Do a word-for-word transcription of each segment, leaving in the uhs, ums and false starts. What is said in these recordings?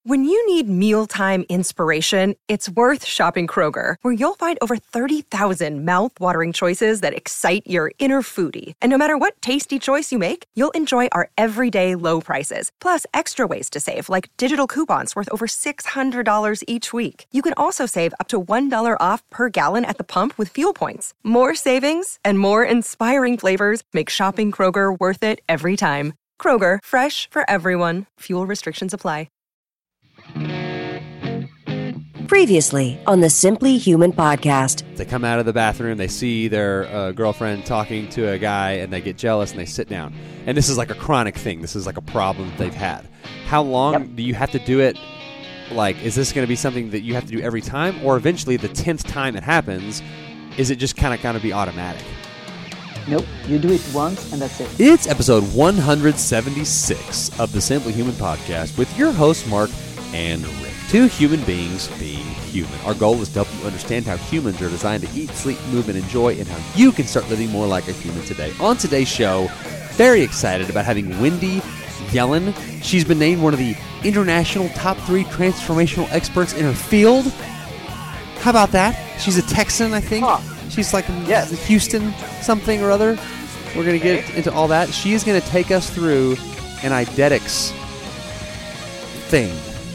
When you need mealtime inspiration, it's worth shopping Kroger, where you'll find over thirty thousand mouth-watering choices that excite your inner foodie. And no matter what tasty choice you make, you'll enjoy our everyday low prices, plus extra ways to save, like digital coupons worth over six hundred dollars each week. You can also save up to one dollar off per gallon at the pump with fuel points. More savings and more inspiring flavors make shopping Kroger worth it every time. Kroger, fresh for everyone. Fuel restrictions apply. Previously on the Simply Human podcast. They come out of the bathroom, they see their uh, girlfriend talking to a guy, and they get jealous and they sit down. And this is like a chronic thing. This is like a problem they've had. How long yep. do you have to do it? Like, is this going to be something that you have to do every time? Or eventually, the tenth time it happens, is it just kind of kind of be automatic? Nope. You do it once, and that's it. It's episode one seventy-six of the Simply Human podcast with your hosts, Mark and Rick. Two human beings being human. Our goal is to help you understand how humans are designed to eat, sleep, move, and enjoy, and how you can start living more like a human today. On today's show, very excited about having Wendy Yellen. She's been named one of the international top three transformational experts in her field. How about that? She's a Texan, I think. Huh. She's like yes. Houston something or other. We're going to get okay. into all that. She is going to take us through an idetics thing.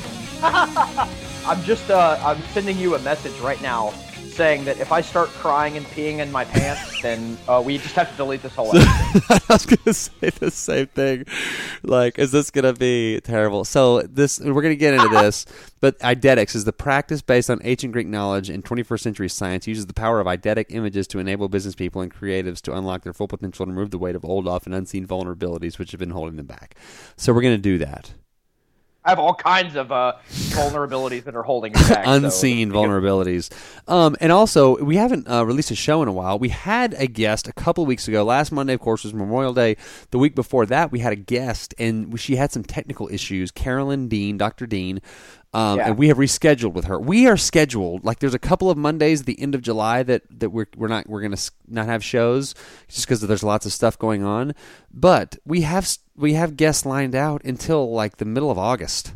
I'm just, uh, I'm sending you a message right now saying that if I start crying and peeing in my pants, then uh, we just have to delete this whole episode. I was going to say the same thing. Like, is this going to be terrible? So this, we're going to get into this, but eidetics is the practice based on ancient Greek knowledge and twenty-first century science. Uses the power of eidetic images to enable business people and creatives to unlock their full potential and remove the weight of old, often unseen vulnerabilities which have been holding them back. So we're going to do that. I have all kinds of uh, vulnerabilities that are holding me back. Unseen so. vulnerabilities. Um, and also, we haven't uh, released a show in a while. We had a guest a couple of weeks ago. Last Monday, of course, was Memorial Day. The week before that, we had a guest, and she had some technical issues. Carolyn Dean, Doctor Dean. Um, yeah. And we have rescheduled with her. We are scheduled. Like, there's a couple of Mondays at the end of July that, that we're we're not we're going to not have shows just because there's lots of stuff going on. But we have we have guests lined out until like the middle of August.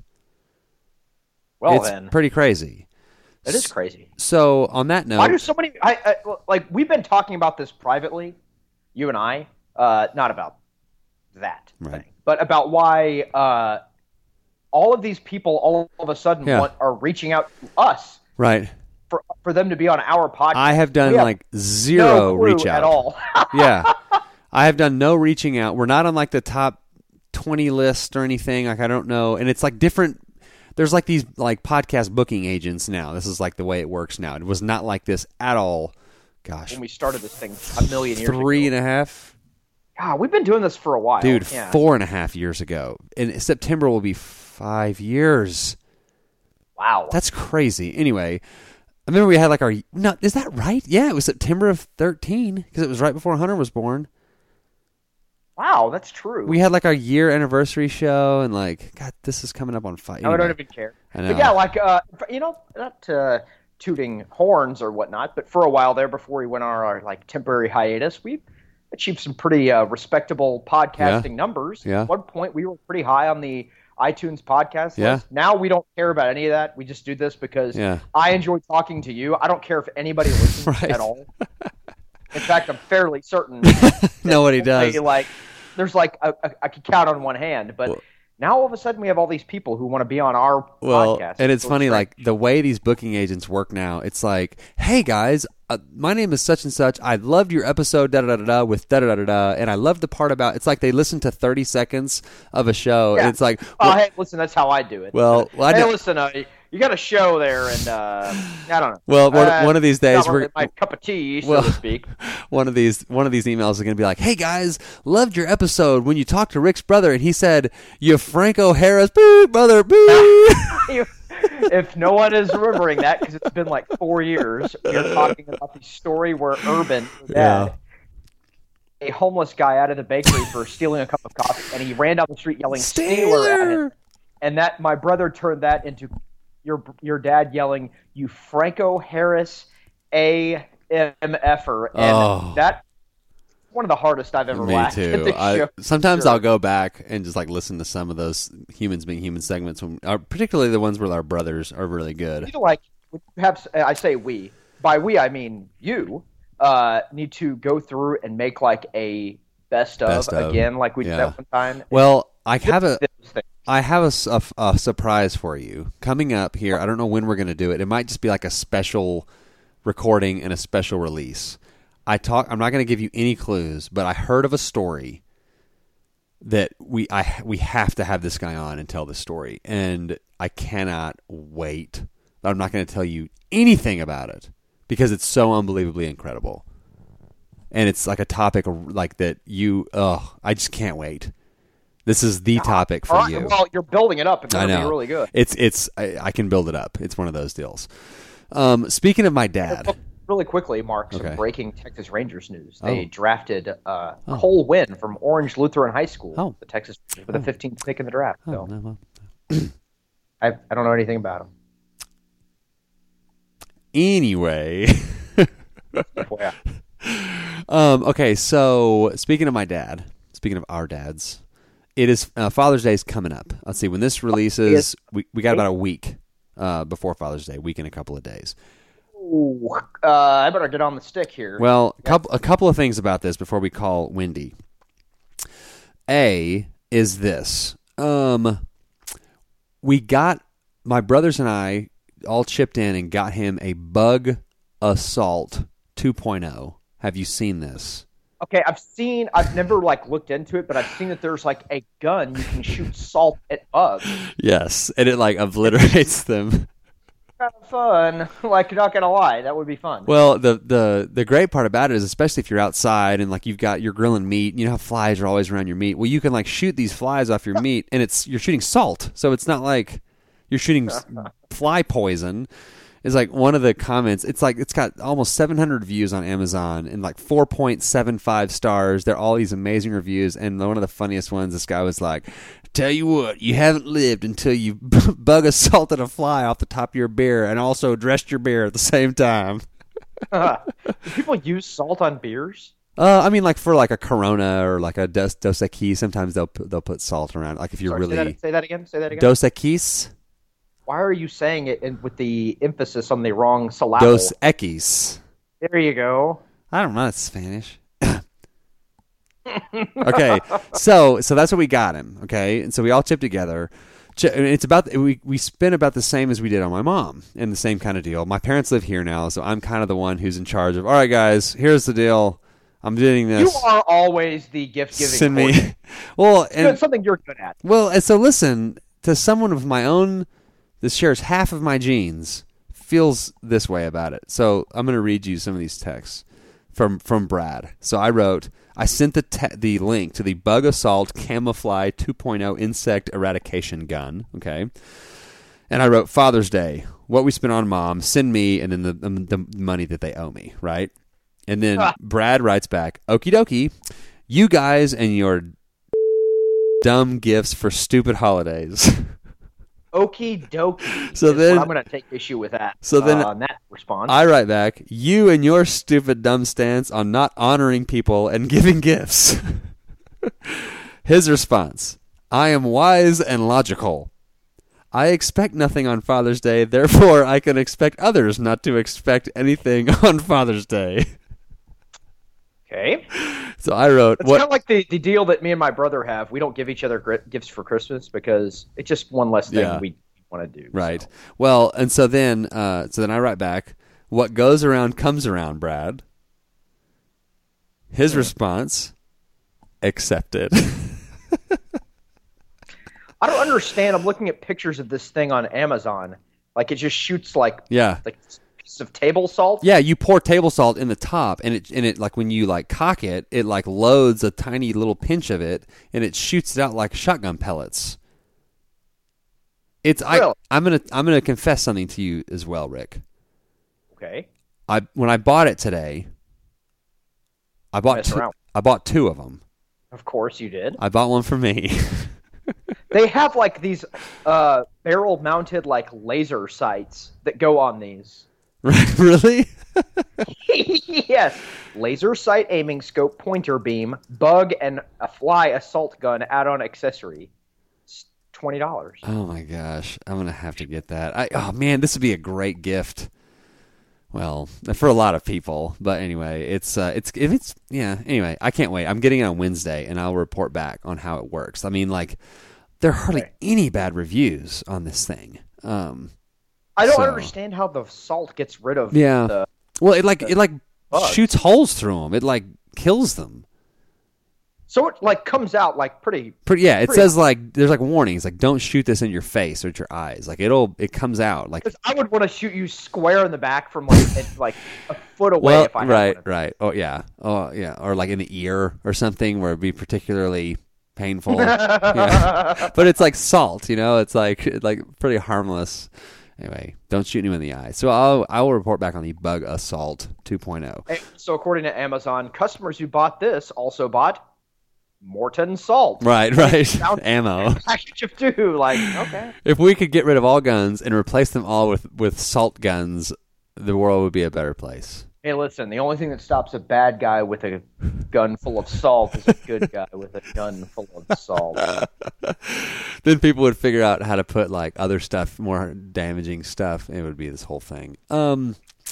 Well, it's then pretty crazy. It is crazy. So on that note, why do so many? I, I like we've been talking about this privately, you and I, uh, not about that right. thing, but about why. Uh, all of these people all of a sudden yeah. want, are reaching out to us right. for for them to be on our podcast. I have done have like zero no reach out at all. yeah. I have done no reaching out. We're not on like the top twenty list or anything. Like I don't know. And it's like different. There's like these like podcast booking agents now. This is like the way it works now. It was not like this at all. Gosh. When we started this thing a million years ago. Three and a half. God, we've been doing this for a while. Dude, yeah. four and a half years ago. In September will be five years. Wow. That's crazy. Anyway, I remember we had like our... No, is that right? Yeah, it was September of thirteen because it was right before Hunter was born. Wow, that's true. We had like our year anniversary show and like, God, this is coming up on five. No, anyway, I don't even care. I know. But yeah, like, uh, you know, not uh, tooting horns or whatnot, but for a while there before we went on our like temporary hiatus, we achieved some pretty uh, respectable podcasting yeah. numbers. Yeah. At one point, we were pretty high on the iTunes podcast yeah. list. Now we don't care about any of that. We just do this because yeah. I enjoy talking to you. I don't care if anybody listens right. at all. In fact, I'm fairly certain nobody does. Like, there's like a, a, I could count on one hand, but. Well, now all of a sudden we have all these people who want to be on our well, podcast. And it's so funny, strange. like the way these booking agents work now. It's like, hey guys, uh, my name is such and such. I loved your episode da da da da with da da da da, and I loved the part about. It's like they listen to thirty seconds of a show, yeah. and it's like, well, well, hey, listen, that's how I do it. Well, well hey, I listen, uh, you got a show there, and uh, I don't know. Well, one, uh, one of these days not we're my cup of tea, so well, to speak. One of these one of these emails is going to be like, "Hey guys, loved your episode when you talked to Rick's brother, and he said you Franco Harris, boo, brother, boo." If no one is remembering that, because it's been like four years, we're talking about the story where Urban, dad, yeah. a homeless guy out of the bakery for stealing a cup of coffee, and he ran down the street yelling "Stealer" at him, and that my brother turned that into your your dad yelling "You Franco Harris, a M F er," and oh. that one of the hardest I've ever Me laughed at too. this I, show. sometimes Sure. I'll go back and just like listen to some of those humans being human segments, when, uh, particularly the ones where our brothers are really I good. feel like we have, I say we. By we, I mean you uh, need to go through and make like a best of, Best of. again, like we Yeah. did that one time. Well, I have a This thing. I have a, s- a f- a surprise for you coming up here. I don't know when we're going to do it. It might just be like a special recording and a special release. I talk. I'm not going to give you any clues, but I heard of a story that we I we have to have this guy on and tell this story, and I cannot wait. I'm not going to tell you anything about it because it's so unbelievably incredible, and it's like a topic like that. You, oh, I just can't wait. This is the topic for All right, you. Well, you're building it up. It's I going to know. be really good. It's it's I, I can build it up. It's one of those deals. Um, speaking of my dad, Really quickly, Mark, some Okay. breaking Texas Rangers news. They Oh. drafted uh, Oh. Cole Wynn from Orange Lutheran High School, Oh. the Texas Rangers, with the fifteenth pick in the draft. oh, So no, well. I, I don't know anything about him. Anyway, Yeah. um, okay. So speaking of my dad, speaking of our dads, it is uh, Father's Day is coming up. Let's see when this releases. We we got about a week uh, before Father's Day, week and a couple of days. Ooh, uh, I better get on the stick here. Well, couple, a couple of things about this before we call Wendy. A is this. Um, we got, my brothers and I all chipped in and got him a Bug Assault two point oh. Have you seen this? Okay, I've seen. I've never like looked into it, but I've seen that there's like a gun you can shoot salt at bugs. Yes, and it like obliterates them. Kind of fun. Like, not gonna lie, that would be fun. Well, the, the the great part about it is, especially if you're outside and like you've got you're grilling meat, you know how flies are always around your meat. Well, you can like shoot these flies off your meat, and it's you're shooting salt, so it's not like you're shooting s- fly poison. Is like one of the comments. It's like it's got almost seven hundred views on Amazon and like four point seven five stars. They're all these amazing reviews, and one of the funniest ones. This guy was like, "Tell you what, you haven't lived until you bug assaulted a fly off the top of your beer and also dressed your beer at the same time." Do people use salt on beers? Uh, I mean, like for like a Corona or like a Dos, Dos Equis, sometimes they'll put- they'll put salt around. Like if you're Sorry, really say, that, say that again. Say that again. Dos Equis, Why are you saying it in, with the emphasis on the wrong syllable? Dos Equis. There you go. I don't know. It's Spanish. Okay, so so that's what we got him. Okay, and so we all chipped together. Ch- and It's about we we spent about the same as we did on my mom, and the same kind of deal. My parents live here now, so I'm kind of the one who's in charge of. All right, guys, here's the deal. I'm doing this. You are always the gift giving. Send me. Well, and It's something you're good at. well, and so listen to someone of my own. This shares half of my genes. Feels this way about it. So I'm going to read you some of these texts from from Brad. So I wrote, I sent the te- the link to the Bug Assault Camouflage two point oh insect eradication gun. Okay, and I wrote Father's Day. What we spent on mom, send me, and then the the, the money that they owe me. Right, and then Brad writes back, Okie dokie, you guys and your dumb gifts for stupid holidays. Okie dokie. So is then- what I'm going to take issue with that. So then- uh, on that response. I write back, you and your stupid dumb stance on not honoring people and giving gifts. His response, I am wise and logical. I expect nothing on Father's Day, therefore I can expect others not to expect anything on Father's Day. okay. So I wrote, It's what? kind of like the, the deal that me and my brother have. We don't give each other gri- gifts for Christmas because it's just one less thing Yeah. we want to do. Right. so. Well, and so then, uh, so then I write back, what goes around comes around, Brad. His response, accepted. I don't understand. I'm looking at pictures of this thing on Amazon. Like it just shoots like Yeah. like a piece of table salt. Yeah, you pour table salt in the top, and it and it like when you like cock it, it like loads a tiny little pinch of it, and it shoots it out like shotgun pellets. It's Really? I I'm gonna I'm gonna confess something to you as well, Rick. Okay. I when I bought it today, I bought Mess two, around. I bought two of them. Of course you did. I bought one for me. They have like these uh, barrel-mounted like laser sights that go on these. Really? Yes. Laser sight aiming scope, pointer beam, bug, and a fly assault gun add-on accessory. It's twenty dollars. Oh my gosh, I'm gonna have to get that. I oh man, this would be a great gift. Well, for a lot of people, but anyway, it's uh, it's if it's yeah. Anyway, I can't wait. I'm getting it on Wednesday, and I'll report back on how it works. I mean, like, there are hardly Okay. any bad reviews on this thing. Um, I don't so- understand how the salt gets rid of Yeah. the... well, it like it like bugs. shoots holes through them. It like kills them. So it, like, comes out, like, pretty... Pretty, yeah, it Pretty- says like there's like warnings, like don't shoot this in your face or at your eyes. Like it'll it comes out like 'Cause I would want to shoot you square in the back from, like, at, like a foot away well, if I had right, one. right. Oh yeah, oh yeah, or like in the ear or something where it'd be particularly painful. Yeah. But it's like salt, you know. It's like it's like pretty harmless. Anyway, don't shoot anyone in the eye. So I'll I will report back on the Bug Assault two point oh. And so according to Amazon, customers who bought this also bought Morton salt. Right, right. Sounds- Ammo. Package of two. Like, okay. If we could get rid of all guns and replace them all with with salt guns, the world would be a better place. Hey, listen, the only thing that stops a bad guy with a gun full of salt is a good guy with a gun full of salt. Then people would figure out how to put like other stuff, more damaging stuff. It would be this whole thing. Um,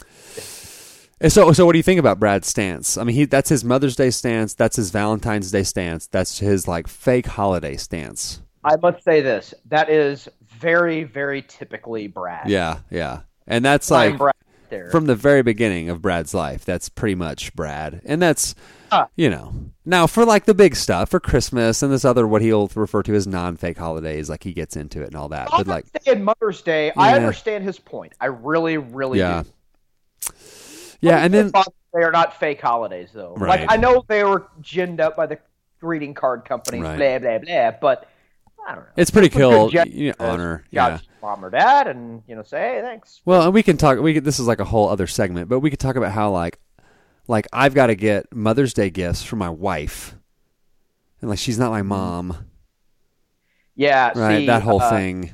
and so, so what do you think about Brad's stance? I mean, he that's his Mother's Day stance. That's his Valentine's Day stance. That's his like fake holiday stance. I must say this. That is very, very typically Brad. Yeah, yeah, and that's I'm like Brad there. from the very beginning of Brad's life. That's pretty much Brad, and that's Ah. you know now for like the big stuff for Christmas and this other what he'll refer to as non-fake holidays. Like he gets into it and all that, but like. Father's Day and Mother's Day, I Yeah. understand his point. I really, really Yeah. do. Yeah, and then Father's Day are not fake holidays, though. Right. Like, I know they were ginned up by the greeting card companies, Right. blah, blah, blah, but I don't know. it's pretty It's a cool. good gesture You know, to honor, shout yeah. to mom or dad and, you know, say, hey, thanks. Well, and we can talk. We could, this is like a whole other segment, but we could talk about how like, like I've got to get Mother's Day gifts for my wife, and like she's not my mom, Yeah, right? see, that whole uh, thing.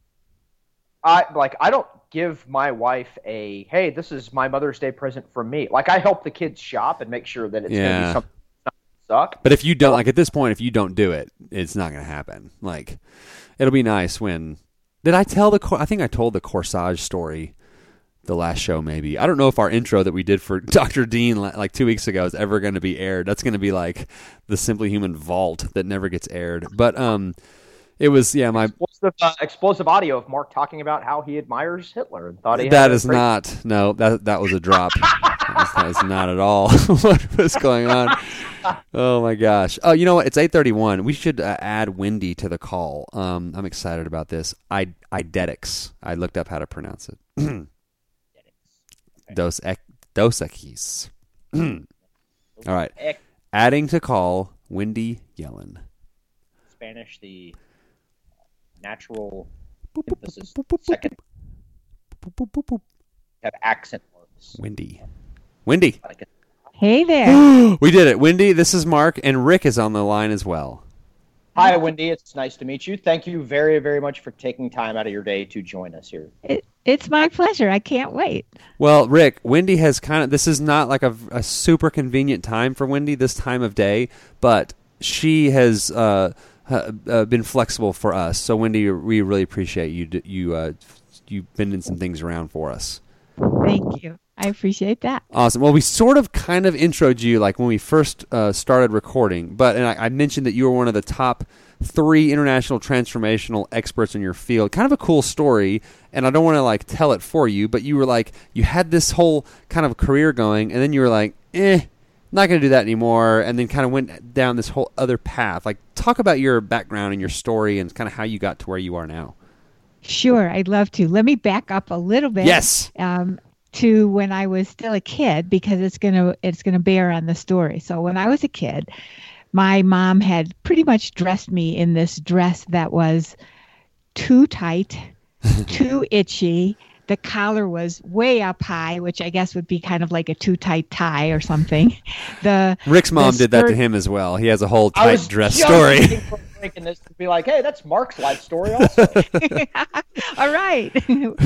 I like. I don't give my wife a, hey, this is my Mother's Day present from me. Like, I help the kids shop and make sure that it's going to Yeah. be something that's not gonna suck. But if you don't, like at this point, if you don't do it, it's not going to happen. Like, it'll be nice when. Did I tell the? cor- I think I told the corsage story. The last show, maybe. I don't know if our intro that we did for Doctor Dean la- like two weeks ago is ever going to be aired. That's going to be like the Simply Human vault that never gets aired. But um, it was yeah my Explosive, uh, explosive audio of Mark talking about how he admires Hitler and thought he that had a is great- not no that that was a drop. That is not at all what was going on. Oh my gosh! Oh, you know what? It's eight thirty-one. We should uh, add Wendy to the call. Um, I'm excited about this. I Idetics. I looked up how to pronounce it. Dos Ek- Dos Equis. All right. Ek- Adding to call Wendy Yellen. Spanish, the natural emphasis, second have accent marks. Wendy. Wendy. Like it. Hey there. We did it. Wendy, this is Mark, and Rick is on the line as well. Hi, Wendy. It's nice to meet you. Thank you very, very much for taking time out of your day to join us here. It, it's my pleasure. I can't wait. Well, Rick, Wendy has kind of, this is not like a, a super convenient time for Wendy this time of day, but she has uh, uh, been flexible for us. So, Wendy, we really appreciate you. d- You, uh, you bending some things around for us. Thank you. I appreciate that. Awesome. Well, we sort of kind of introed you like when we first uh, started recording, but and I, I mentioned that you were one of the top three international transformational experts in your field. Kind of a cool story, and I don't want to like tell it for you, but you were like you had this whole kind of career going, and then you were like, eh, not going to do that anymore, and then kind of went down this whole other path. Like, talk about your background and your story, and kind of how you got to where you are now. Sure, I'd love to. Let me back up a little bit. Yes. Um, to when I was still a kid, because it's gonna it's gonna bear on the story. So when I was a kid, my mom had pretty much dressed me in this dress that was too tight, too itchy. The collar was way up high, which I guess would be kind of like a too tight tie or something. The Rick's mom the did that to skirt- him as well. He has a whole I tight was dress just story. waiting for Frank and this to be like, hey, that's Mark's life story also. All right.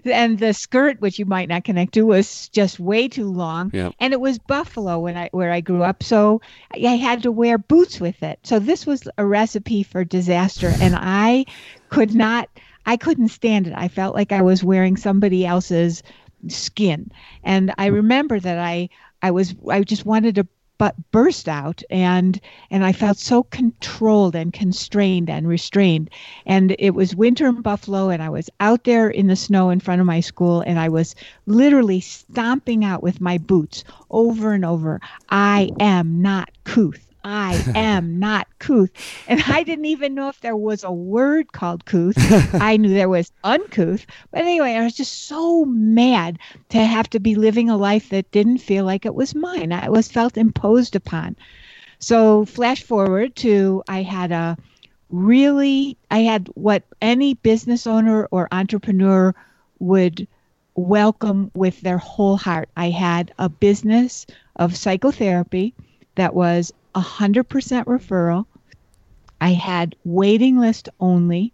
and the skirt, which you might not connect to, was just way too long. Yep. And it was buffalo when I where I grew up, so I had to wear boots with it. So this was a recipe for disaster, and I could not. I couldn't stand it. I felt like I was wearing somebody else's skin, and I remember that I I was I just wanted to but burst out, and and I felt so controlled and constrained and restrained. And it was winter in Buffalo, and I was out there in the snow in front of my school, and I was literally stomping out with my boots over and over, I am not couth. I am not couth. And I didn't even know if there was a word called couth. I knew there was uncouth. But anyway, I was just so mad to have to be living a life that didn't feel like it was mine. I was felt imposed upon. So flash forward to I had a really, I had what any business owner or entrepreneur would welcome with their whole heart. I had a business of psychotherapy that was one hundred percent referral. I had waiting list only.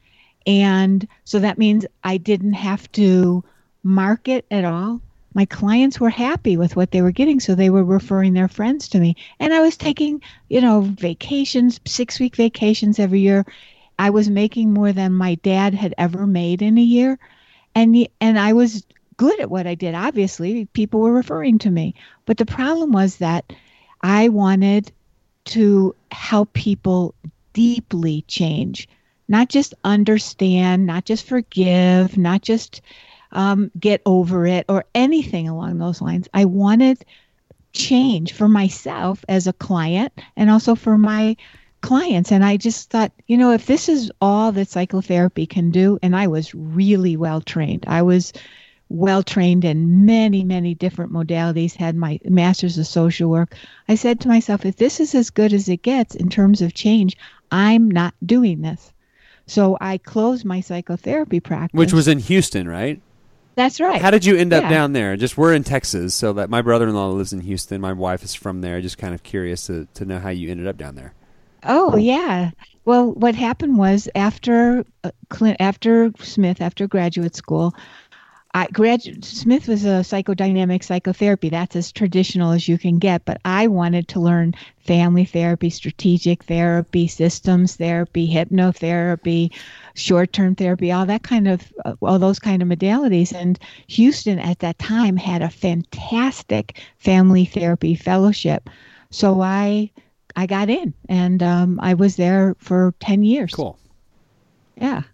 And so that means I didn't have to market at all. My clients were happy with what they were getting, so they were referring their friends to me. And I was taking, you know, vacations, six-week vacations every year. I was making more than my dad had ever made in a year. And and I was good at what I did. Obviously, people were referring to me. But the problem was that I wanted to help people deeply change, not just understand, not just forgive, not just um, get over it or anything along those lines. I wanted change for myself as a client and also for my clients. And I just thought, you know, if this is all that psychotherapy can do, and I was really well trained. I was well trained in many, many different modalities, had my master's of social work. I said to myself, if this is as good as it gets in terms of change, I'm not doing this. So I closed my psychotherapy practice. Which was in Houston, right? That's right. How did you end up Yeah. down there? Just we're in Texas, so that my brother-in-law lives in Houston. My wife is from there. Just kind of curious to, to know how you ended up down there. Oh, yeah. Well, what happened was after uh, Clint, after Smith, after graduate school, I gradu- Smith was a psychodynamic psychotherapy. That's as traditional as you can get. But I wanted to learn family therapy, strategic therapy, systems therapy, hypnotherapy, short-term therapy, all that kind of, uh, all those kind of modalities. And Houston at that time had a fantastic family therapy fellowship. So I, I got in, and um, I was there for ten years. Cool. Yeah.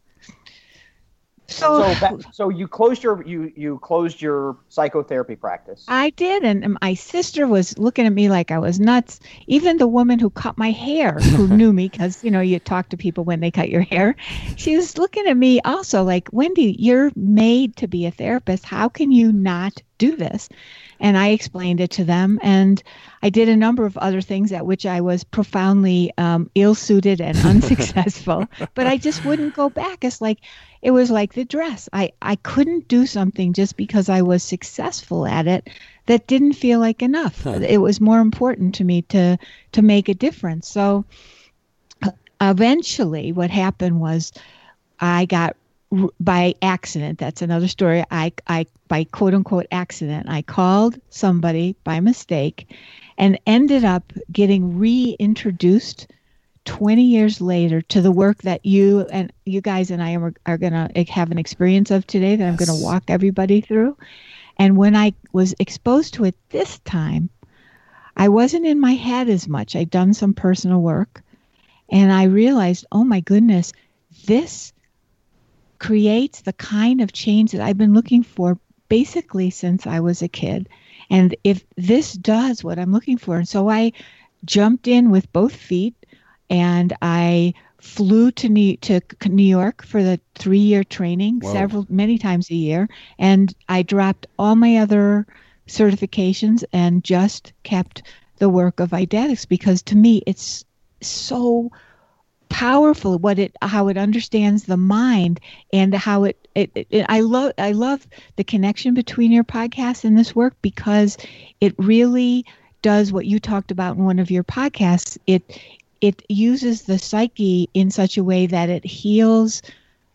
So, So, that, so you closed your you you closed your psychotherapy practice. I did, and my sister was looking at me like I was nuts. Even the woman who cut my hair, who knew me, because you know you talk to people when they cut your hair, she was looking at me also like, Wendy, you're made to be a therapist. How can you not do this? And I explained it to them, and I did a number of other things at which I was profoundly um, ill-suited and unsuccessful. But I just wouldn't go back. It's like it was like the dress. I, I couldn't do something just because I was successful at it that didn't feel like enough. Huh. It was more important to me to to make a difference. So uh, eventually, what happened was I got. By accident, that's another story. I, I, by quote unquote accident, I called somebody by mistake and ended up getting reintroduced twenty years later to the work that you and you guys and I are, are going to have an experience of today that I'm going to walk everybody through. And when I was exposed to it this time, I wasn't in my head as much. I'd done some personal work, and I realized, oh my goodness, this creates the kind of change that I've been looking for basically since I was a kid. And if this does what I'm looking for, and so I jumped in with both feet, and I flew to New, to New York for the three-year training, Whoa. several, many times a year, and I dropped all my other certifications and just kept the work of Idetics, because to me it's so powerful what it how it understands the mind, and how it, it, it I love I love the connection between your podcast and this work, because it really does what you talked about in one of your podcasts. It it uses the psyche in such a way that it heals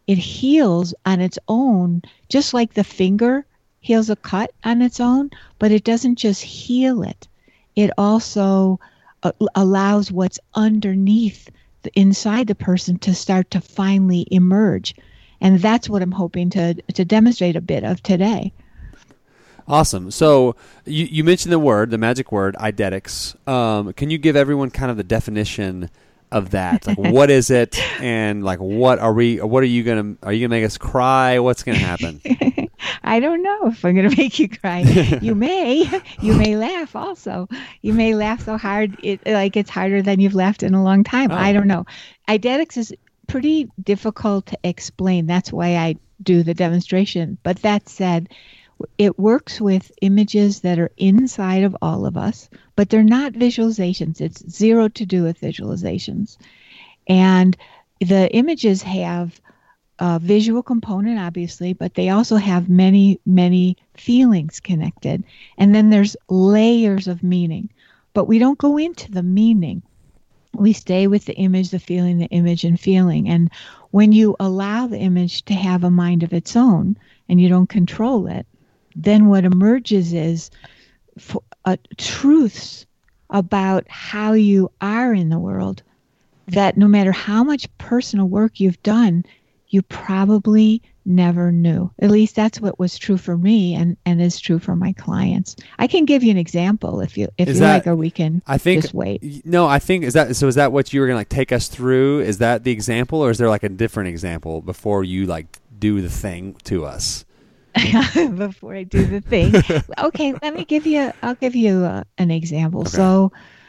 it heals on its own, just like the finger heals a cut on its own, but it doesn't just heal it. It also uh, allows what's underneath the, inside the person to start to finally emerge. And that's what I'm hoping to to demonstrate a bit of today. Awesome. So you, you mentioned the word, the magic word, eidetics. Um, can you give everyone kind of the definition of that? Like, what is it, and like, what are we? What are you gonna? Are you gonna make us cry? What's gonna happen? I don't know if I'm gonna make you cry. You may. You may laugh. Also, you may laugh so hard, it like it's harder than you've laughed in a long time. Oh. I don't know. Eidetics is pretty difficult to explain. That's why I do the demonstration. But that said, it works with images that are inside of all of us, but they're not visualizations. It's zero to do with visualizations. And the images have a visual component, obviously, but they also have many, many feelings connected. And then there's layers of meaning. But we don't go into the meaning. We stay with the image, the feeling, the image, and feeling. And when you allow the image to have a mind of its own and you don't control it, then what emerges is uh, truths about how you are in the world that no matter how much personal work you've done, you probably never knew. At least that's what was true for me and, and is true for my clients. I can give you an example if you if you like, or we can I think, just wait. No, I think, is that so is that what you were going to like take us through? Is that the example, or is there like a different example before you like do the thing to us? Before I do the thing. Okay, let me give you, I'll give you uh, an example. Okay. So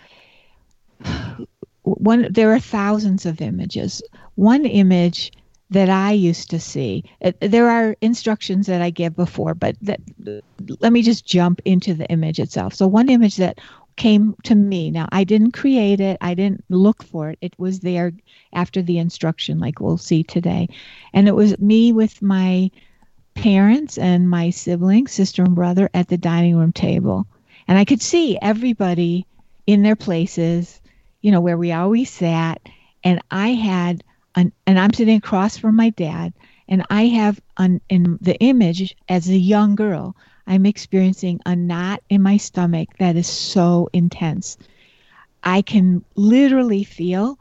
one, there are thousands of images. One image that I used to see, uh, there are instructions that I give before, but that, uh, let me just jump into the image itself. So one image that came to me, now I didn't create it, I didn't look for it, it was there after the instruction, like we'll see today. And it was me with my parents and my siblings, sister and brother, at the dining room table. And I could see everybody in their places, you know, where we always sat. And I had, an, and I'm sitting across from my dad, and I have, an, in the image as a young girl, I'm experiencing a knot in my stomach that is so intense. I can literally feel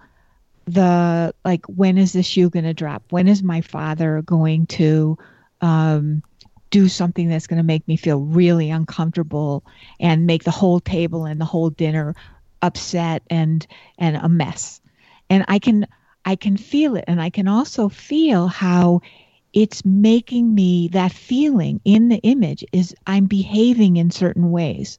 the, like, when is the shoe going to drop? When is my father going to Um, do something that's going to make me feel really uncomfortable and make the whole table and the whole dinner upset and and a mess. And I can I can feel it, and I can also feel how it's making me, that feeling in the image is I'm behaving in certain ways.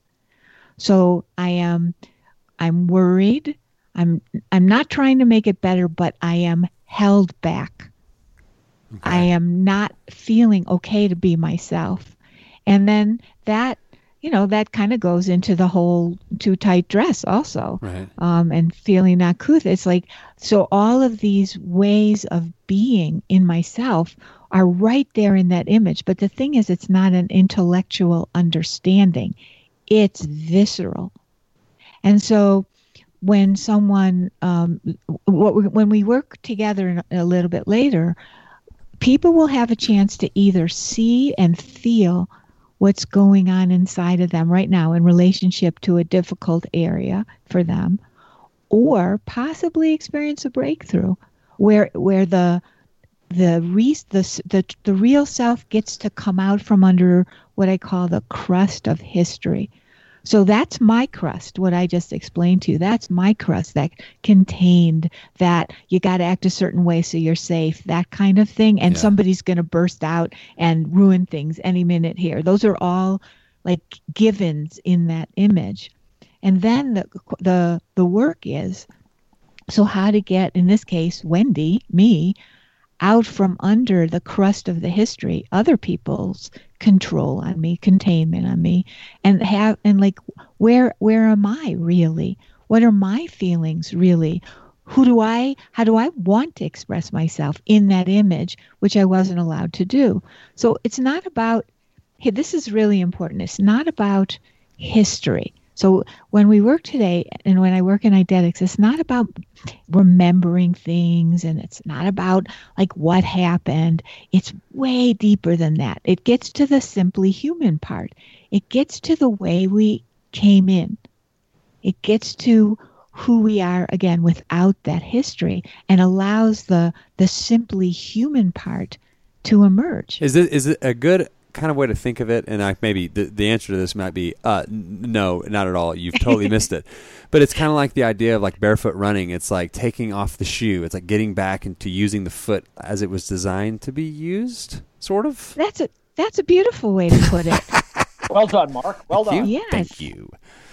So I am I'm worried. I'm I'm not trying to make it better, but I am held back. Okay. I am not feeling okay to be myself. And then that, you know, that kind of goes into the whole too tight dress also. Right. Um, and feeling not couth. It's like, so all of these ways of being in myself are right there in that image. But the thing is, it's not an intellectual understanding. It's visceral. And so when someone, um, what we, when we work together a little bit later, people will have a chance to either see and feel what's going on inside of them right now in relationship to a difficult area for them, or possibly experience a breakthrough where where the the re, the, the the real self gets to come out from under what I call the crust of history. So that's my crust, what I just explained to you. That's my crust that contained that you got to act a certain way so you're safe, that kind of thing. And yeah. somebody's going to burst out and ruin things any minute here. Those are all like givens in that image. And then the the the work is, so how to get, in this case, Wendy, me, out from under the crust of the history, other people's control on me, containment on me, and have, and like, where, where am I really? What are my feelings really? Who do I, how do I want to express myself in that image, which I wasn't allowed to do? So it's not about, hey, this is really important. It's not about history. So when we work today, and when I work in eidetics, it's not about remembering things, and it's not about like what happened. It's way deeper than that. It gets to the simply human part. It gets to the way we came in. It gets to who we are again without that history, and allows the the simply human part to emerge. Is it is it a good kind of way to think of it? And I maybe the, the answer to this might be uh n- no, not at all. You've totally missed it. But it's kind of like the idea of like barefoot running. It's like taking off the shoe. It's like getting back into using the foot as it was designed to be used, sort of. That's a that's a beautiful way to put it. Well done, Mark. Well Thank done. you. Yes. Thank you.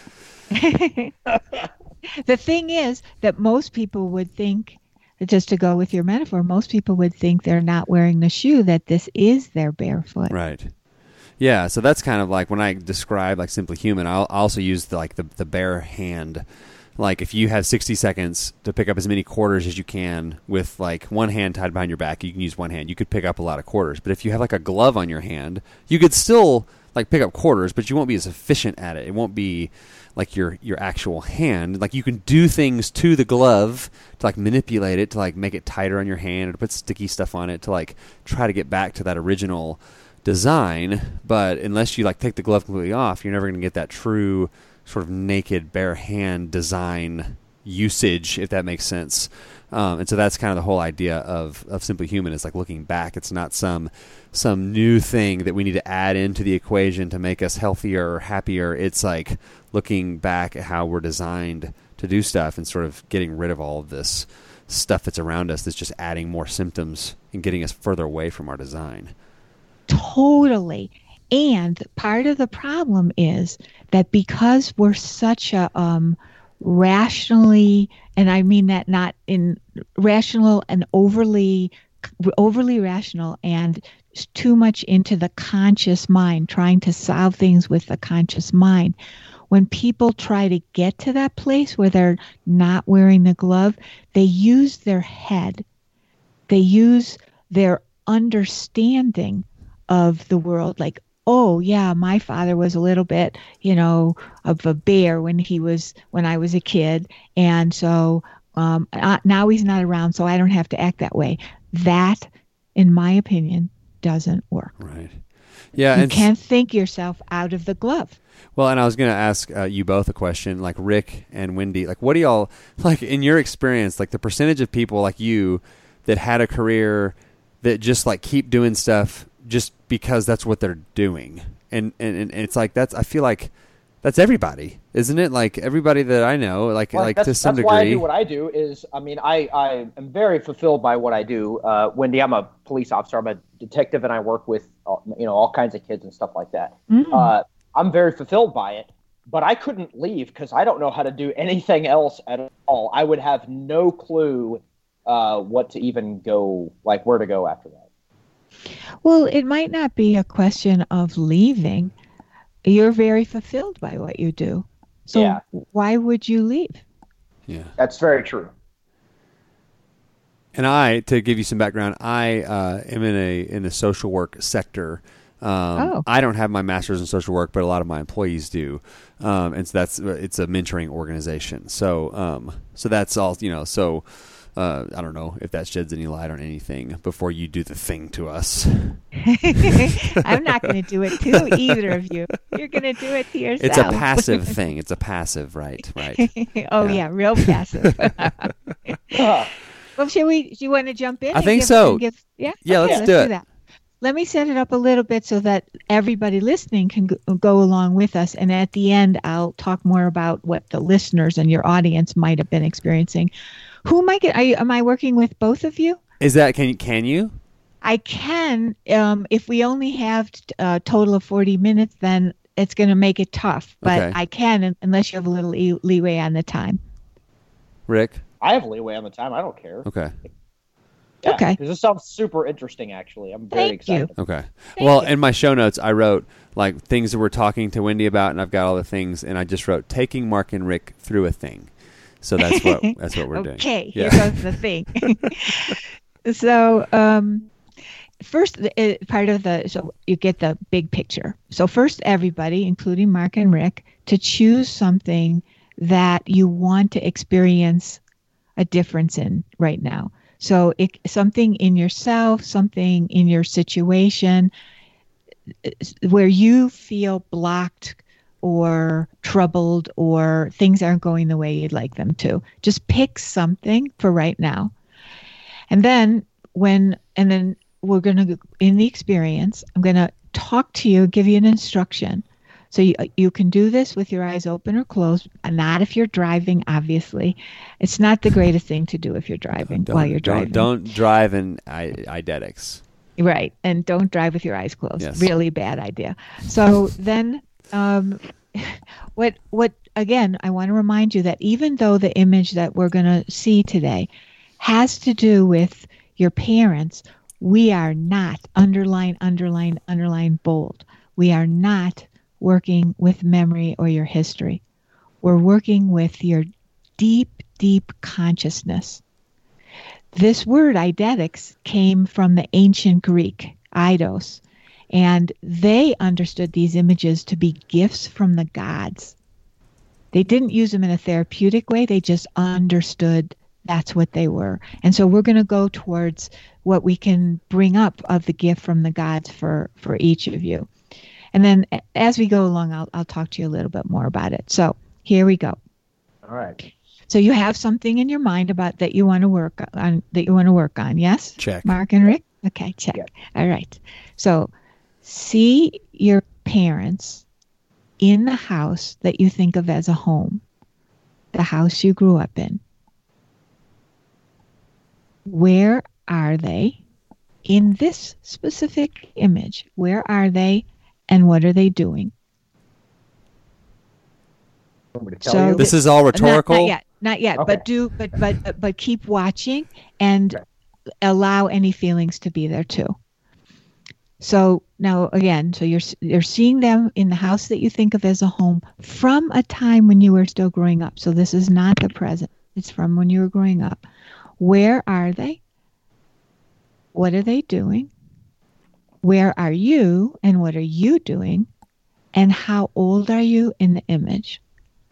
The thing is that most people would think, just to go with your metaphor, most people would think they're not wearing the shoe, that this is their barefoot. Right. Yeah, so that's kind of like when I describe like simply human, I'll I also use the, like the, the bare hand. Like if you have sixty seconds to pick up as many quarters as you can with like one hand tied behind your back, you can use one hand. You could pick up a lot of quarters. But if you have like a glove on your hand, you could still like pick up quarters, but you won't be as efficient at it. It won't be like your your actual hand. Like you can do things to the glove to like manipulate it, to like make it tighter on your hand, or to put sticky stuff on it to like try to get back to that original design. But unless you like take the glove completely off, you're never going to get that true sort of naked bare hand design usage, if that makes sense. Um, and so that's kind of the whole idea of, of Simply Human, is like looking back. It's not some some new thing that we need to add into the equation to make us healthier or happier. It's like looking back at how we're designed to do stuff and sort of getting rid of all of this stuff that's around us that's just adding more symptoms and getting us further away from our design. Totally. And part of the problem is that because we're such a um, rationally, and I mean that not in rational and overly, overly rational and too much into the conscious mind, trying to solve things with the conscious mind. When people try to get to that place where they're not wearing the glove, they use their head. They use their understanding of the world, like, oh yeah, my father was a little bit, you know, of a bear when he was, when I was a kid. And so um, uh, now he's not around, so I don't have to act that way. That, in my opinion, doesn't work. Right. Yeah. You and can't think yourself out of the glove. Well, and I was going to ask uh, you both a question, like Rick and Wendy, like what do y'all, like in your experience, like the percentage of people like you that had a career that just like keep doing stuff just because that's what they're doing. And, and, and it's like, that's, I feel like that's everybody, isn't it? Like everybody that I know, like, well, like that's, to some that's degree. why I do what I do is, I mean, I, I am very fulfilled by what I do. Uh, Wendy, I'm a police officer. I'm a detective, and I work with, you know, all kinds of kids and stuff like that. Mm. Uh, I'm very fulfilled by it, but I couldn't leave because I don't know how to do anything else at all. I would have no clue uh, what to even go, like where to go after that. Well, it might not be a question of leaving. You're very fulfilled by what you do. So yeah. Why would you leave? Yeah. That's very true. And I, to give you some background, I uh, am in a in the social work sector. Um, oh. I don't have my master's in social work, but a lot of my employees do, um, and so that's it's a mentoring organization. So, um, so that's all you know. So, uh, I don't know if that sheds any light on anything before you do the thing to us. I'm not going to do it to either of you. You're going to do it to yourself. It's a passive thing. It's a passive, right? Right. oh yeah. yeah, real passive. Well, should we? Do you want to jump in? I think give, so. Give, yeah. Yeah. Okay, let's, let's do it. do that. Let me set it up a little bit so that everybody listening can go, go along with us. And at the end, I'll talk more about what the listeners and your audience might have been experiencing. Who might get? Are you, am I working with both of you? Is that can can you? I can. Um, if we only have a total of forty minutes, then it's going to make it tough. But Okay. I can, unless you have a little lee- leeway on the time. Rick? I have leeway on the time. I don't care. Okay. Yeah, Okay. Because this sounds super interesting, actually. I'm very Thank excited. you. Okay. Thank well, you. in my show notes, I wrote like things that we're talking to Wendy about, and I've got all the things, and I just wrote taking Mark and Rick through a thing. So that's what that's what we're doing. Okay, Yeah. here goes the thing. so, um, first, uh, part of the, so you get the big picture. So first, everybody, including Mark and Rick, to choose something that you want to experience a difference in right now. So it, something in yourself, something in your situation where you feel blocked or troubled or things aren't going the way you'd like them to. Just pick something for right now. And then when, and then we're going to, in the experience, I'm going to talk to you, give you an instruction. So you, you can do this with your eyes open or closed, not if you're driving, obviously. It's not the greatest thing to do if you're driving don't, while you're don't, driving. Don't drive in I- idetics. Right. And don't drive with your eyes closed. Yes. Really bad idea. So then um, what, what, again, I want to remind you that even though the image that we're going to see today has to do with your parents, we are not, underline, underline, underline, bold. We are not working with memory or your history. We're working with your deep, deep consciousness. This word eidetics came from the ancient Greek, eidos, and they understood these images to be gifts from the gods. They didn't use them in a therapeutic way. They just understood that's what they were. And so we're going to go towards what we can bring up of the gift from the gods for, for each of you. And then as we go along, I'll, I'll talk to you a little bit more about it. So here we go. All right. So you have something in your mind about that you want to work on, that you want to work on. Yes? Check. Mark and Rick? Okay, check. Yeah. All right. So see your parents in the house that you think of as a home, the house you grew up in. Where are they in this specific image? Where are they and what are they doing? Want me to tell So you? This is all rhetorical. Not, not yet, not yet. Okay. But do, but but but keep watching and Okay. allow any feelings to be there too. So now again, so you're you're seeing them in the house that you think of as a home from a time when you were still growing up. So this is not the present; it's from when you were growing up. Where are they? What are they doing? Where are you, and what are you doing? And how old are you in the image?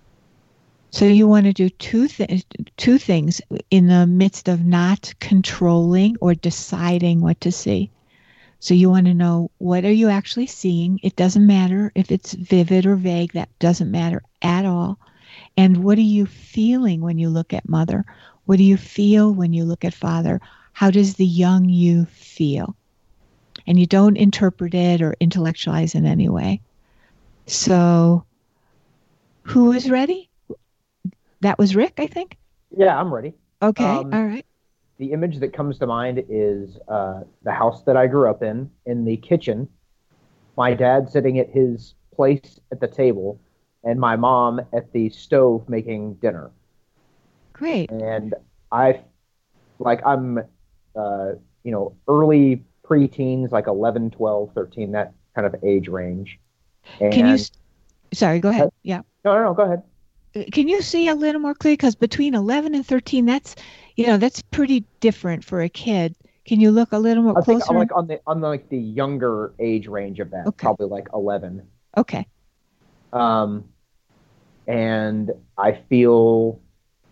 So you want to do two things, two things in the midst of not controlling or deciding what to see. So you want to know, what are you actually seeing? It doesn't matter if it's vivid or vague. That doesn't matter at all. And what are you feeling when you look at mother? What do you feel when you look at father? How does the young you feel? And you don't interpret it or intellectualize in any way. So who is ready? That was Rick, I think. Yeah, I'm ready. Okay, Um, all right. The image that comes to mind is uh, the house that I grew up in, in the kitchen. My dad sitting at his place at the table, and my mom at the stove making dinner. Great. And I, like, I'm, uh, you know, early preteens, like eleven, twelve, thirteen, that kind of age range. And, Can you, s- sorry, go ahead. Yeah. No, no, no, go ahead. Can you see a little more clear? Because between eleven and thirteen, that's, you know, that's pretty different for a kid. Can you look a little more I think closer? I'm like on the on the, like the younger age range of that, Okay. probably like eleven. Okay. Um, and I feel,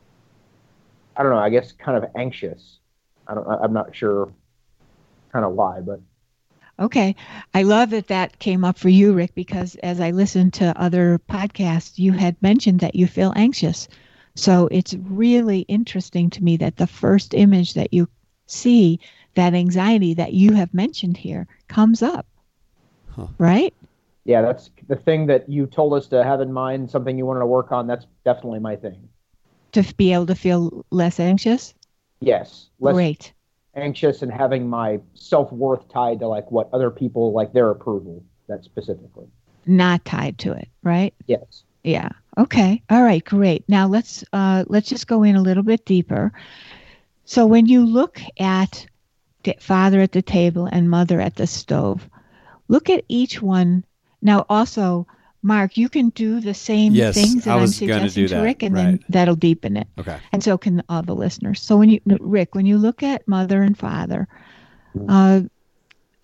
I don't know, I guess kind of anxious. I don't, I'm not sure kind of why, but Okay. I love that that came up for you, Rick, because as I listened to other podcasts, you had mentioned that you feel anxious. So it's really interesting to me that the first image that you see, that anxiety that you have mentioned here, comes up. Huh. Right? yeah, that's the thing that you told us to have in mind, something you wanted to work on. That's definitely my thing. To f- be able to feel less anxious? Yes. Less Great. anxious and having my self-worth tied to like what other people, like their approval, that specifically. Not tied to it, right? Yes. Yeah. Okay. All right. Great. Now let's uh, let's just go in a little bit deeper. So when you look at the father at the table and mother at the stove, look at each one. Now also, Mark, you can do the same Yes, things that I I'm was gonna suggesting do to that, Rick, and right. then that'll deepen it. Okay. And so can all the listeners. So when you, Rick, when you look at mother and father, uh,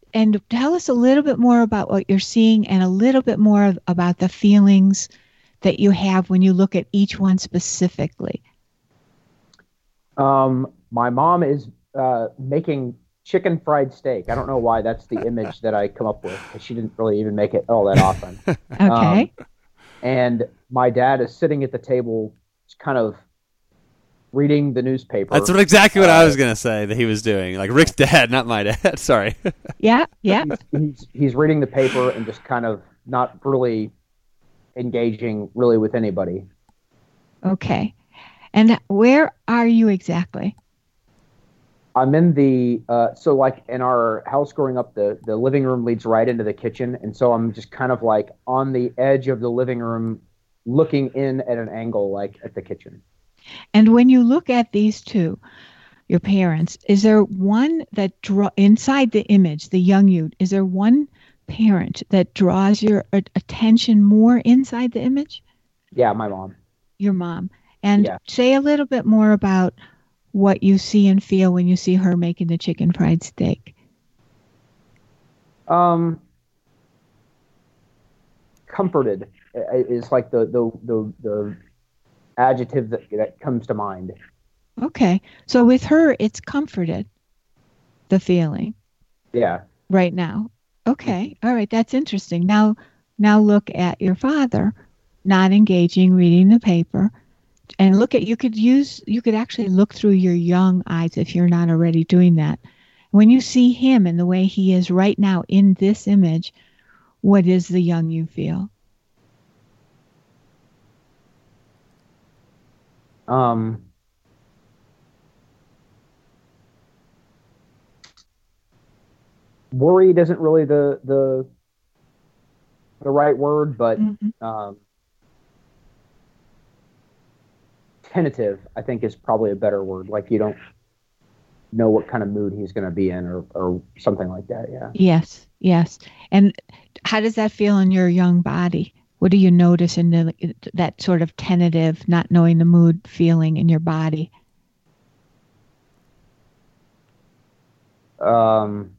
and tell us a little bit more about what you're seeing and a little bit more of, about the feelings that you have when you look at each one specifically. Um, my mom is uh, making chicken fried steak. I don't know why that's the image that I come up with, because she didn't really even make it all that often. Okay. Um, and my dad is sitting at the table, kind of reading the newspaper. That's what, exactly what uh, I was going to say that he was doing. Like Rick's dad, not my dad. Sorry. Yeah, yeah. He's, he's, he's reading the paper and just kind of not really engaging really with anybody. Okay. And where are you exactly? I'm in the, uh, so like in our house growing up, the, the living room leads right into the kitchen. And so I'm just kind of like on the edge of the living room, looking in at an angle, like at the kitchen. And when you look at these two, your parents, is there one that draw inside the image, the young you, is there one parent that draws your attention more inside the image? Yeah, my mom. Your mom. And yeah. Say a little bit more about what you see and feel when you see her making the chicken fried steak. Um, comforted is like the the the, the adjective that, that comes to mind. Okay. So with her, it's comforted, the feeling. Yeah. Right now. Okay. All right. That's interesting. Now, now look at your father, not engaging, reading the paper, and look at, you could use, you could actually look through your young eyes if you're not already doing that. When you see him and the way he is right now in this image, what is the young you feel? Um, worried isn't really the the the right word, but mm-hmm. um, tentative, I think, is probably a better word. Like you don't know what kind of mood he's going to be in, or or something like that. Yeah. Yes. Yes. And how does that feel in your young body? What do you notice in the, that sort of tentative, not knowing the mood feeling in your body? Um,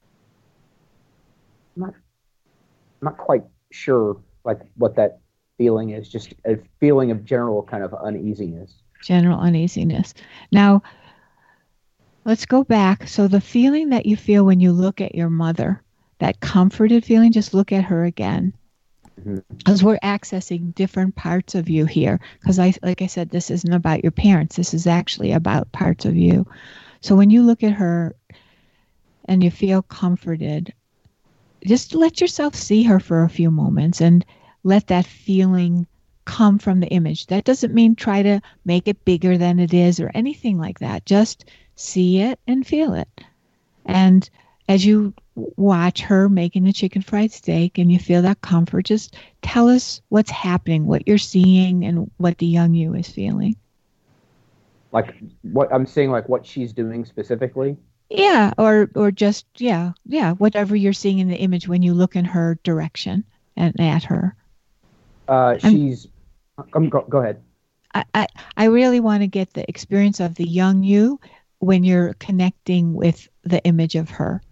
I'm not, I'm not quite sure, like what that feeling is. Just a feeling of general kind of uneasiness. General uneasiness. Now, let's go back. So the feeling that you feel when you look at your mother, that comforted feeling, just look at her again. Because we're accessing different parts of you here. Because I, like I said, this isn't about your parents. This is actually about parts of you. So when you look at her and you feel comforted, just let yourself see her for a few moments and let that feeling come from the image. That doesn't mean try to make it bigger than it is or anything like that. Just see it and feel it. And as you watch her making the chicken fried steak and you feel that comfort, just tell us what's happening, what you're seeing, and what the young you is feeling. Like what I'm seeing, like what she's doing specifically? Yeah, or or just, yeah, yeah, whatever you're seeing in the image when you look in her direction and at her. Uh, she's, um, go, go ahead. I, I, I really want to get the experience of the young you when you're connecting with the image of her.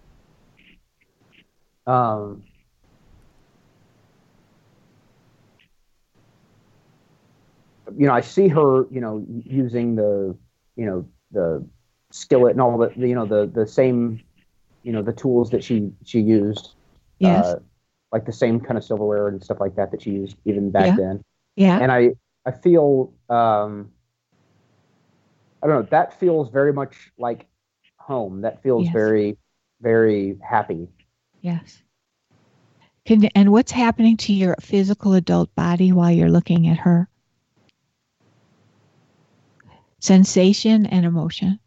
Um, you know, I see her, you know, using the, you know, the skillet and all the, you know, the, the same, you know, the tools that she, she used. Yes. Uh, like the same kind of silverware and stuff like that that she used even back yeah. then. Yeah. And I, I feel, um, I don't know, that feels very much like home. That feels yes. very, very happy. Yes. Can, and what's happening to your physical adult body while you're looking at her? Sensation and emotion.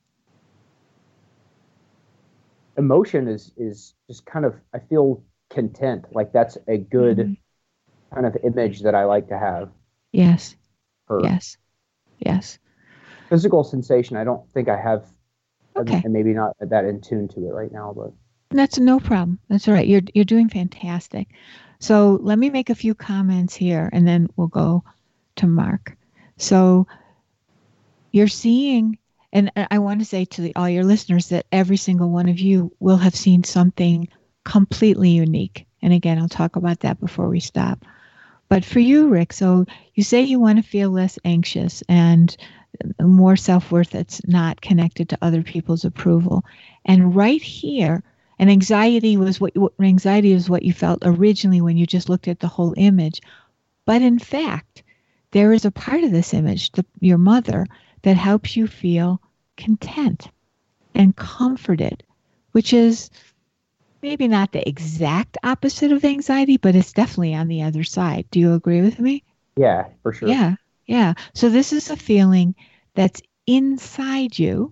Emotion is, is just kind of, I feel content. Like that's a good mm-hmm. kind of image that I like to have. Yes. Her. Yes. Yes. Physical sensation, I don't think I have, okay. and maybe not that in tune to it right now, but. That's no problem. That's all right. You're you're doing fantastic. So let me make a few comments here, and then we'll go to Mark. So you're seeing, And I want to say to the, all your listeners that every single one of you will have seen something completely unique. And again, I'll talk about that before we stop. But for you, Rick, so you say you want to feel less anxious and more self-worth that's not connected to other people's approval. And right here, and anxiety was what anxiety is what you felt originally when you just looked at the whole image. But in fact, there is a part of this image, the, your mother, that helps you feel content and comforted, which is maybe not the exact opposite of anxiety, but it's definitely on the other side. Do you agree with me? Yeah, for sure. Yeah, yeah. So this is a feeling that's inside you,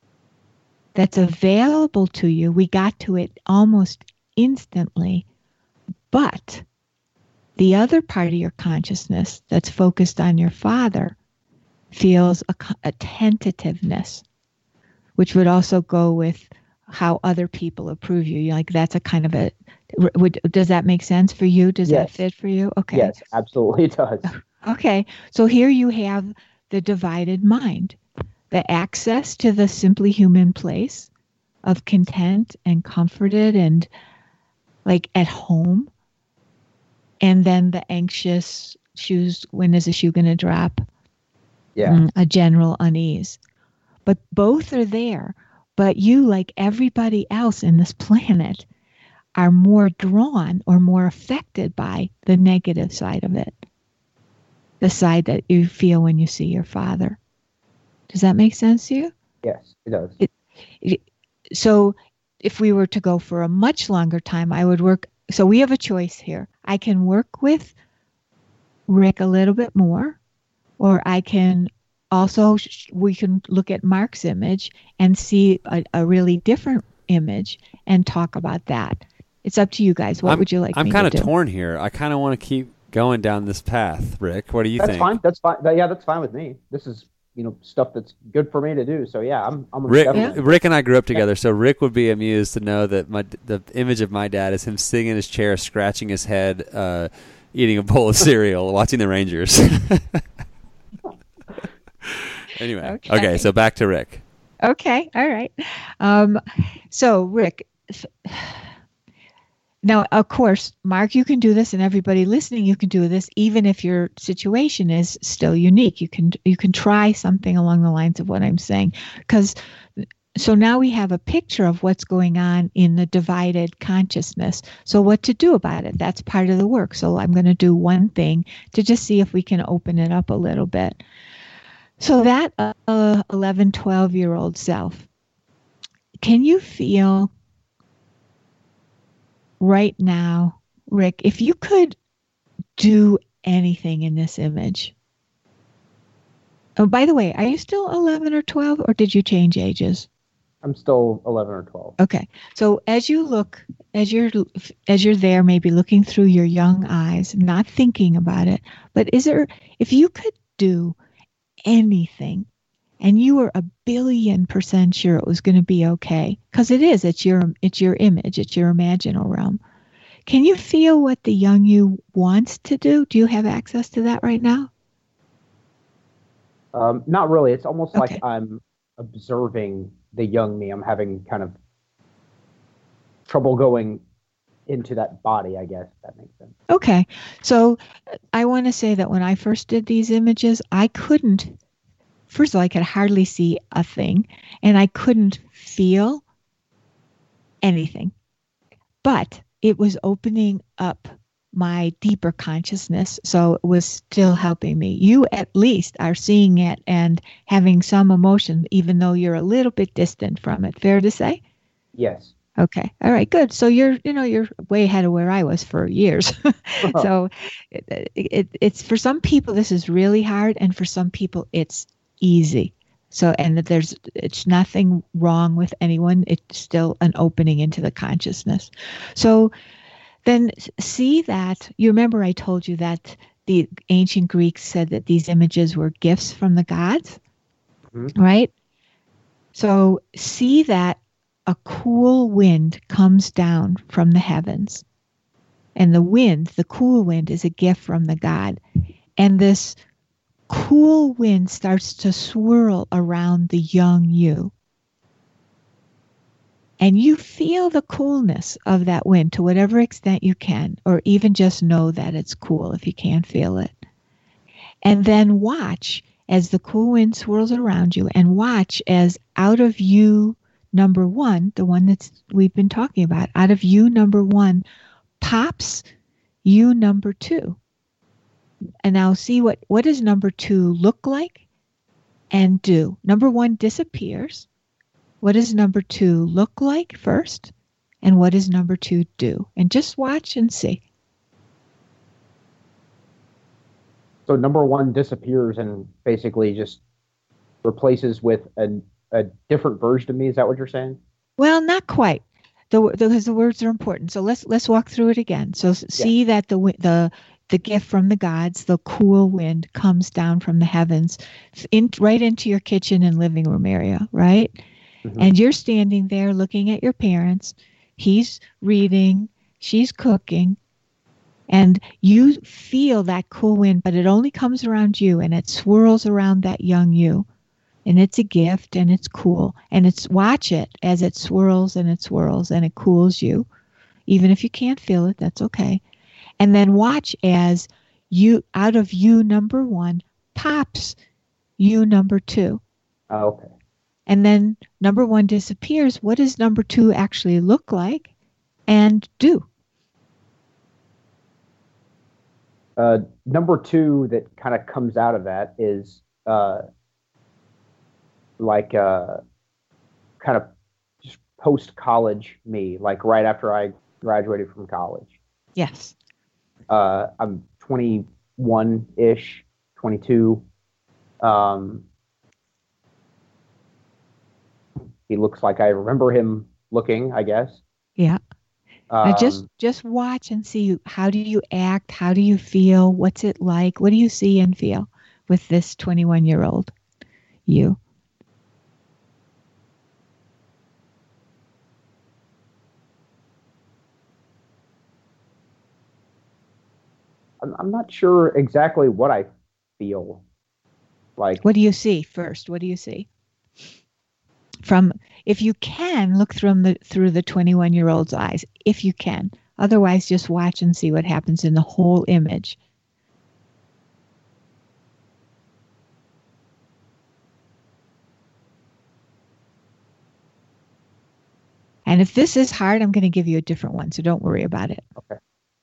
that's available to you. We got to it almost instantly, but the other part of your consciousness that's focused on your father feels a, a tentativeness, which would also go with how other people approve you. Like that's a kind of a, would, does that make sense for you? Does Yes. that fit for you? Okay. Yes, absolutely it does. Okay. So here you have the divided mind, the access to the simply human place of content and comforted and like at home. And then the anxious shoes, when is the shoe going to drop? Yeah. Mm, a general unease. But both are there. But you, like everybody else in this planet, are more drawn or more affected by the negative side of it. The side that you feel when you see your father. Does that make sense to you? Yes, it does. It, it, so if we were to go for a much longer time, I would work. So we have a choice here. I can work with Rick a little bit more, or I can also, we can look at Mark's image and see a, a really different image and talk about that. It's up to you guys. What I'm, would you like I'm me kind to of do? torn here. I kind of want to keep going down this path, Rick. What do you That's think? fine. That's fine. Yeah, that's fine with me. This is, you know, stuff that's good for me to do. So yeah, I'm. I'm Rick, definitely- Rick and I grew up together, so Rick would be amused to know that my the image of my dad is him sitting in his chair, scratching his head, uh, eating a bowl of cereal, watching the Rangers. Anyway, okay. okay, so back to Rick. Okay, all right. Um, so, Rick, now, of course, Mark, you can do this, and everybody listening, you can do this, even if your situation is still unique. You can you can try something along the lines of what I'm saying, because so now we have a picture of what's going on in the divided consciousness. So what to do about it? That's part of the work. So I'm going to do one thing to just see if we can open it up a little bit. So that uh, eleven, twelve-year-old self, can you feel right now, Rick, if you could do anything in this image? Oh, by the way, are you still eleven or twelve, or did you change ages? I'm still eleven or twelve. Okay. So as you look, as you're as you're there, maybe looking through your young eyes, not thinking about it, but is there, if you could do anything and you were a billion percent sure it was going to be okay, because it is, it's your it's your image, it's your imaginal realm, can you feel what the young you wants to do? Do you have access to that right now? Um, not really. It's almost Okay. like I'm observing the young me. I'm having kind of trouble going into that body, I guess, if that makes sense. Okay. So I want to say that when I first did these images, I couldn't, first of all, I could hardly see a thing, and I couldn't feel anything. But it was opening up my deeper consciousness, so it was still helping me. You at least are seeing it and having some emotion, even though you're a little bit distant from it. Fair to say? Yes. Okay. All right. Good. So you're, you know, you're way ahead of where I was for years. So it, it, it's, for some people, this is really hard. And for some people, it's easy. So, and that there's, it's nothing wrong with anyone. It's still an opening into the consciousness. So then see that, you remember I told you that the ancient Greeks said that these images were gifts from the gods, mm-hmm. right? So see that a cool wind comes down from the heavens. And the wind, the cool wind, is a gift from the God. And this cool wind starts to swirl around the young you. And you feel the coolness of that wind to whatever extent you can, or even just know that it's cool if you can't feel it. And then watch as the cool wind swirls around you, and watch as out of you number one, the one that's we've been talking about, out of you number one pops you number two. And now see what, what does number two look like and do. Number one disappears. What does number two look like first? And what does number two do? And just watch and see. So number one disappears and basically just replaces with a, a different version of me. Is that what you're saying? Well, not quite. The, because the words are important. So let's let's walk through it again. So see yeah. that the the the gift from the gods, the cool wind, comes down from the heavens, in, right into your kitchen and living room area, right? Mm-hmm. And you're standing there looking at your parents. He's reading. She's cooking. And you feel that cool wind, but it only comes around you, and it swirls around that young you. And it's a gift, and it's cool. And it's watch it as it swirls and it swirls and it cools you. Even if you can't feel it, that's okay. And then watch as you, out of you number one, pops you number two. Oh, okay. And then number one disappears. What does number two actually look like and do? Uh, number two that kind of comes out of that is uh, like uh, kind of just post-college me, like right after I graduated from college. Yes. Uh, I'm twenty-one-ish, twenty-two. Um, he looks like I remember him looking, I guess. Yeah. Um, now just just watch and see, how do you act? How do you feel? What's it like? What do you see and feel with this twenty-one-year-old you? I'm, I'm not sure exactly what I feel like. What do you see first? What do you see? From, if you can, look through the through the twenty-one-year-old's eyes, if you can. Otherwise, just watch and see what happens in the whole image. And if this is hard, I'm going to give you a different one, so don't worry about it. Okay.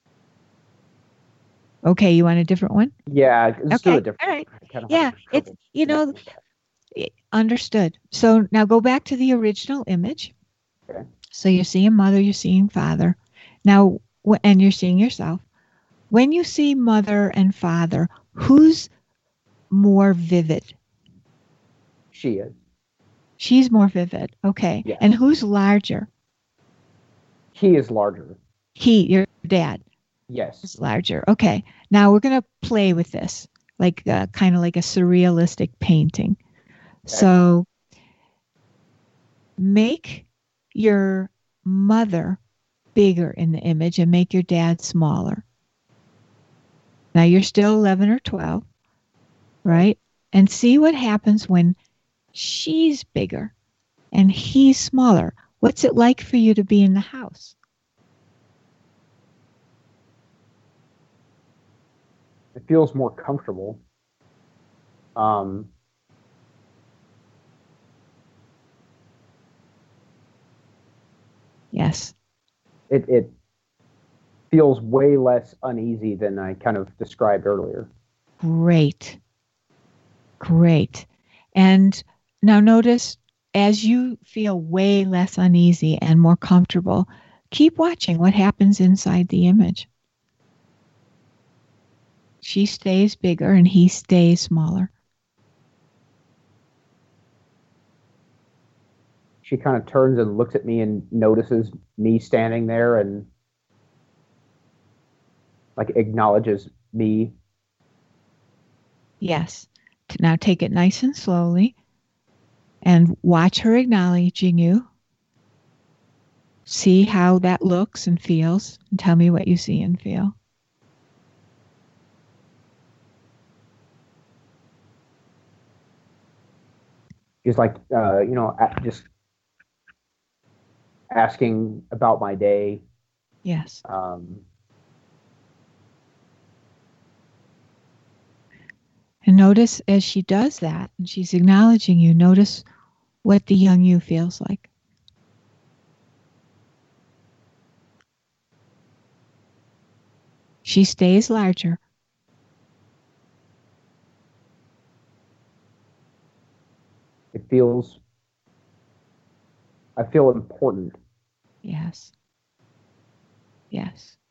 Okay, you want a different one? Yeah, let's okay. do a different All right. one. Yeah, it's, you know, understood. So now go back to the original image. Okay. So you're seeing mother, you're seeing father. Now, and you're seeing yourself. When you see mother and father, who's more vivid? She is. She's more vivid. Okay. Yes. And who's larger? He is larger. He, your dad. Yes. Is larger. Okay. Now we're going to play with this, like uh, kind of like a surrealistic painting. Okay. So make your mother bigger in the image and make your dad smaller. Now you're still eleven or twelve, right? And see what happens when she's bigger and he's smaller. What's it like for you to be in the house? It feels more comfortable. Um, yes. It it feels way less uneasy than I kind of described earlier. Great. Great. And now notice, as you feel way less uneasy and more comfortable, keep watching what happens inside the image. She stays bigger and he stays smaller. She kind of turns and looks at me and notices me standing there and like acknowledges me. Yes. Now take it nice and slowly and watch her acknowledging you. See how that looks and feels, and tell me what you see and feel. just like uh, you know, a- just asking about my day. Yes. Um, And notice as she does that, and she's acknowledging you, notice what the young you feels like. She stays larger. it feels, I feel important. Yes. Yes.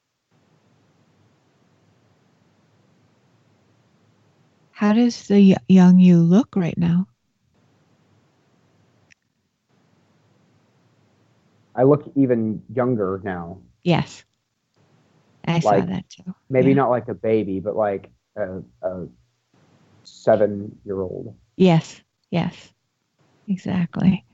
How does the y- young you look right now? I look even younger now. Yes. I saw Like, that too. maybe Yeah. not like a baby, but like a, a seven year old. Yes. Yes. Exactly.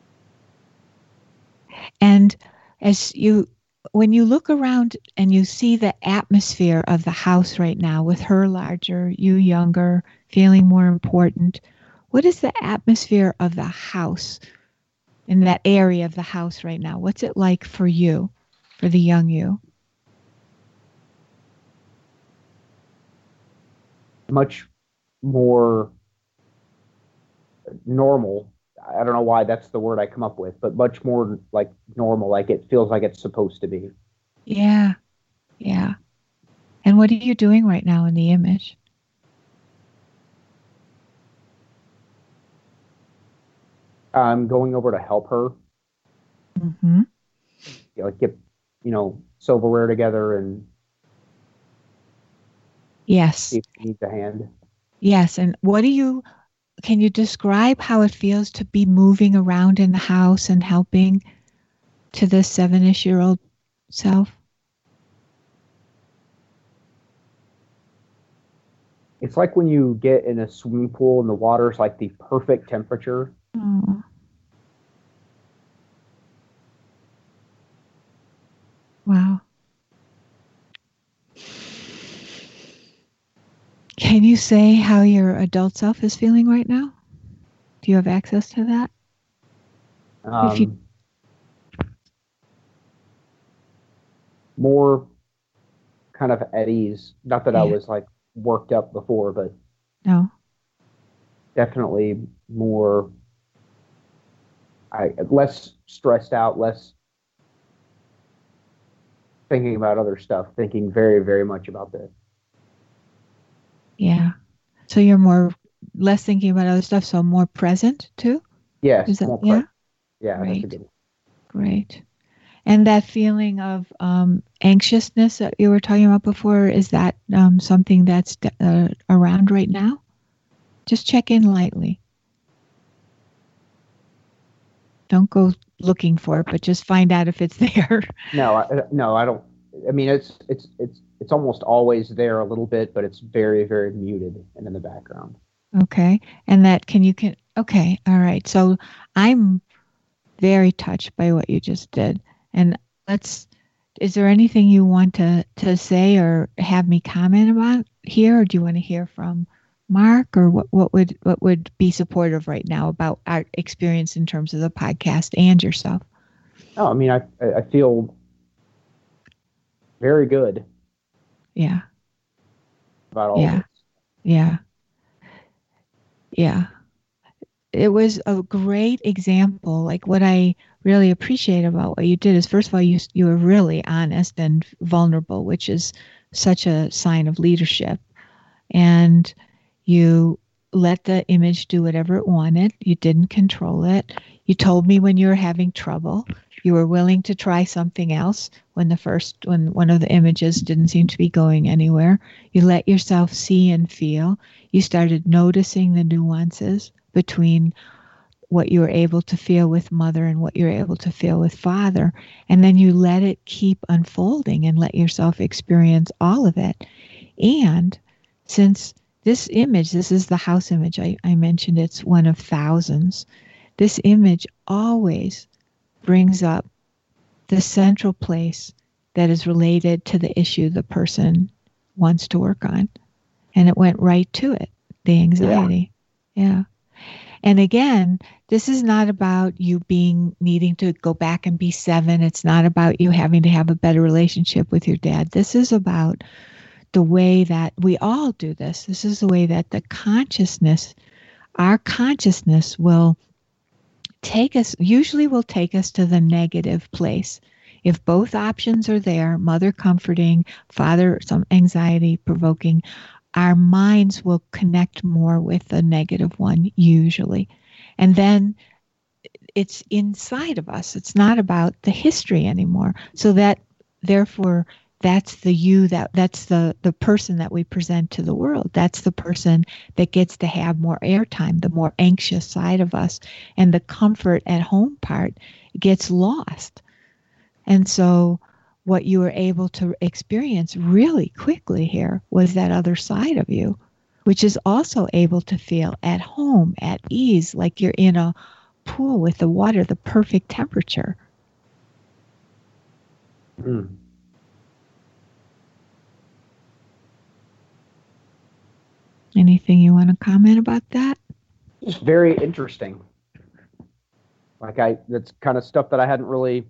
And as you, when you look around and you see the atmosphere of the house right now with her larger, you younger, feeling more important, what is the atmosphere of the house in that area of the house right now? What's it like for you, for the young you? Much more normal. I don't know why that's the word I come up with, but much more like normal, like it feels like it's supposed to be. Yeah. Yeah. And what are you doing right now in the image? I'm going over to help her, Mm-hmm. you know, get, you know, silverware together and Yes. see if she needs a hand. Yes. And what do you, can you describe how it feels to be moving around in the house and helping to this seven-ish year old self? It's like when you get in a swimming pool and the water's like the perfect temperature. Oh. Wow. Can you say how your adult self is feeling right now? Do you have access to that? Um, If you- more kind of at ease. Not that I Yeah. was like worked up before, but No. definitely more, I less stressed out, less thinking about other stuff, thinking very, very much about this. Yeah. So you're more, less thinking about other stuff, so more present too? Yes, Is that, more yeah? present. Yeah, that's a Great. good one. Great. And that feeling of um, anxiousness that you were talking about before, is that um, something that's uh, around right now? Just check in lightly. Don't go looking for it, but just find out if it's there. No, I, no, I don't. I mean, it's it's it's it's almost always there a little bit, but it's very, very muted and in the background. Okay. And that can you can okay. All right. So I'm very touched by what you just did. And let's is there anything you want to to say or have me comment about here, or do you want to hear from Mark, or what what would what would be supportive right now about our experience in terms of the podcast and yourself? No, I mean, I I feel very good Yeah. about all Yeah. this. Yeah. Yeah. It was a great example. Like, what I really appreciate about what you did is, first of all, you you were really honest and vulnerable, which is such a sign of leadership. And you let the image do whatever it wanted. You didn't control it. You told me when you were having trouble. You were willing to try something else when the first when one of the images didn't seem to be going anywhere. You let yourself see and feel. You started noticing the nuances between what you were able to feel with mother and what you're able to feel with father. And then you let it keep unfolding and let yourself experience all of it. And since this image, this is the house image, I, I mentioned it's one of thousands. This image always brings up the central place that is related to the issue the person wants to work on. And it went right to it, the anxiety. Yeah. yeah. And again, this is not about you being needing to go back and be seven. It's not about you having to have a better relationship with your dad. This is about the way that we all do this. This is the way that the consciousness, our consciousness will take us, usually will take us to the negative place. If both options are there, mother comforting, father some anxiety provoking, our minds will connect more with the negative one usually. And then it's inside of us. It's not about the history anymore. So that, therefore, that's the you, that that's the, the person that we present to the world. That's the person that gets to have more airtime, the more anxious side of us. And the comfort at home part gets lost. And so what you were able to experience really quickly here was that other side of you, which is also able to feel at home, at ease, like you're in a pool with the water, the perfect temperature. Mm. Anything you want to comment about that? Just very interesting. Like I, that's kind of stuff that I hadn't really,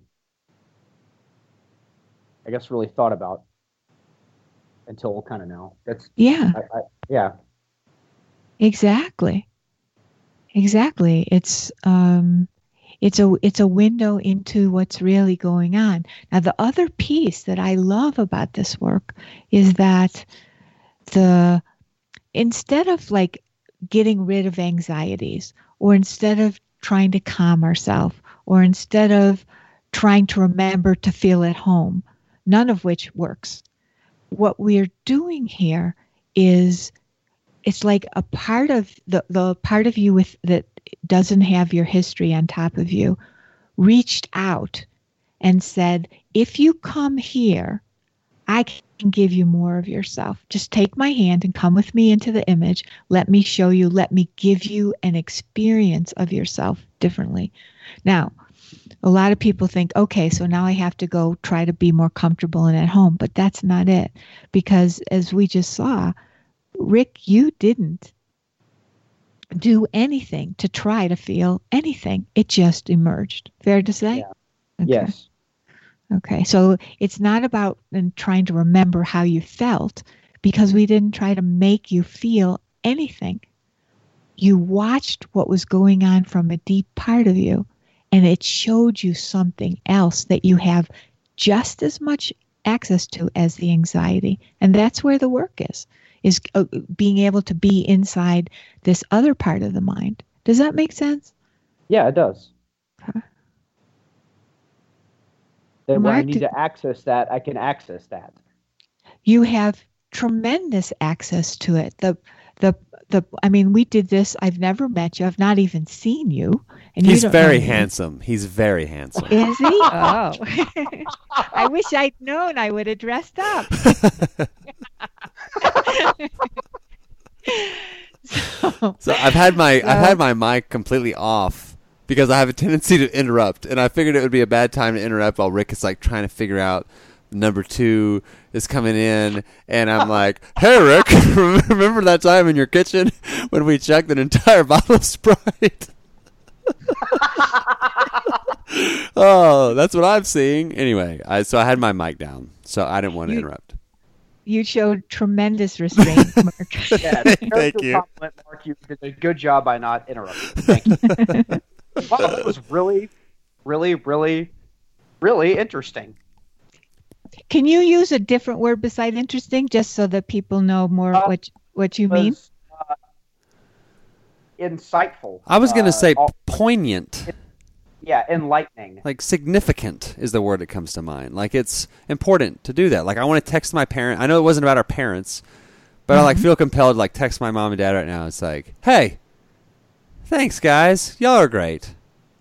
I guess, really thought about until kind of now. That's Yeah. I, I, yeah. Exactly. Exactly. It's um it's a it's a window into what's really going on. Now the other piece that I love about this work is that the instead of like getting rid of anxieties, or instead of trying to calm ourselves, or instead of trying to remember to feel at home, none of which works. What we're doing here is it's like a part of the, the part of you with that doesn't have your history on top of you reached out and said, if you come here, I can give you more of yourself. Just take my hand and come with me into the image. Let me show you, let me give you an experience of yourself differently. Now, a lot of people think, okay, so now I have to go try to be more comfortable and at home, but that's not it. Because as we just saw, Rick, you didn't do anything to try to feel anything. It just emerged. Fair to say? Yeah. Okay. Yes. Okay, so it's not about trying to remember how you felt, because we didn't try to make you feel anything. You watched what was going on from a deep part of you, and it showed you something else that you have just as much access to as the anxiety. And that's where the work is, is uh, being able to be inside this other part of the mind. Does that make sense? Yeah, it does. Okay. Then when I Mark, need did- to access that, I can access that. You have tremendous access to it. The, the, the. I mean, we did this. I've never met you. I've not even seen you. And you He's don't very know me. handsome. He's very handsome. Is he? Oh, I wish I'd known. I would have dressed up. so, So I've had my So- I've had my mic completely off because I have a tendency to interrupt, and I figured it would be a bad time to interrupt while Rick is like trying to figure out number two is coming in, and I'm like, "Hey, Rick, remember that time in your kitchen when we chucked an entire bottle of Sprite?" Oh, that's what I'm seeing. Anyway, I, so I had my mic down, so I didn't want to You- interrupt. you showed tremendous restraint, Mark. Yeah, Thank you. Compliment, Mark, you did a good job by not interrupting. Thank you. Wow, that was really, really, really, really interesting. Can you use a different word beside interesting, just so that people know more Uh, what what you Was, mean? uh, insightful. I was going to Uh, say all- poignant. yeah, enlightening. Like significant is the word that comes to mind. Like it's important to do that. Like I want to text my parent. I know it wasn't about our parents, but I like feel compelled to like text my mom and dad right now. It's like, hey, thanks guys, y'all are great.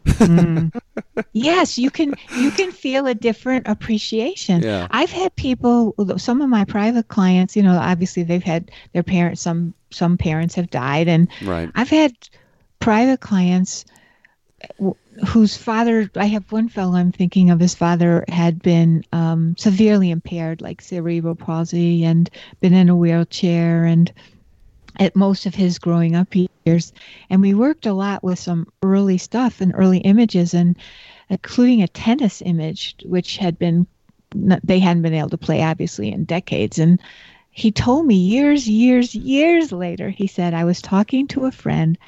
Yes, you can you can feel a different appreciation. Yeah. I've had people, some of my private clients, you know, obviously they've had their parents, some some parents have died, and Right. I've had private clients w- whose father, I have one fellow I'm thinking of, his father had been um, severely impaired, like cerebral palsy, and been in a wheelchair, and at most of his growing up years. And we worked a lot with some early stuff and early images, and including a tennis image, which had been, they hadn't been able to play obviously in decades. And he told me years, years, years later, he said, I was talking to a friend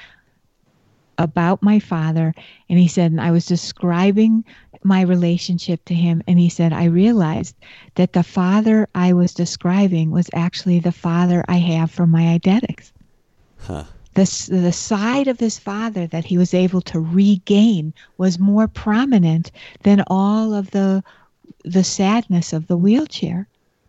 about my father, and he said, and I was describing my relationship to him, and he said, I realized that the father I was describing was actually the father I have from my identics. Huh. The, the side of his father that he was able to regain was more prominent than all of the the sadness of the wheelchair.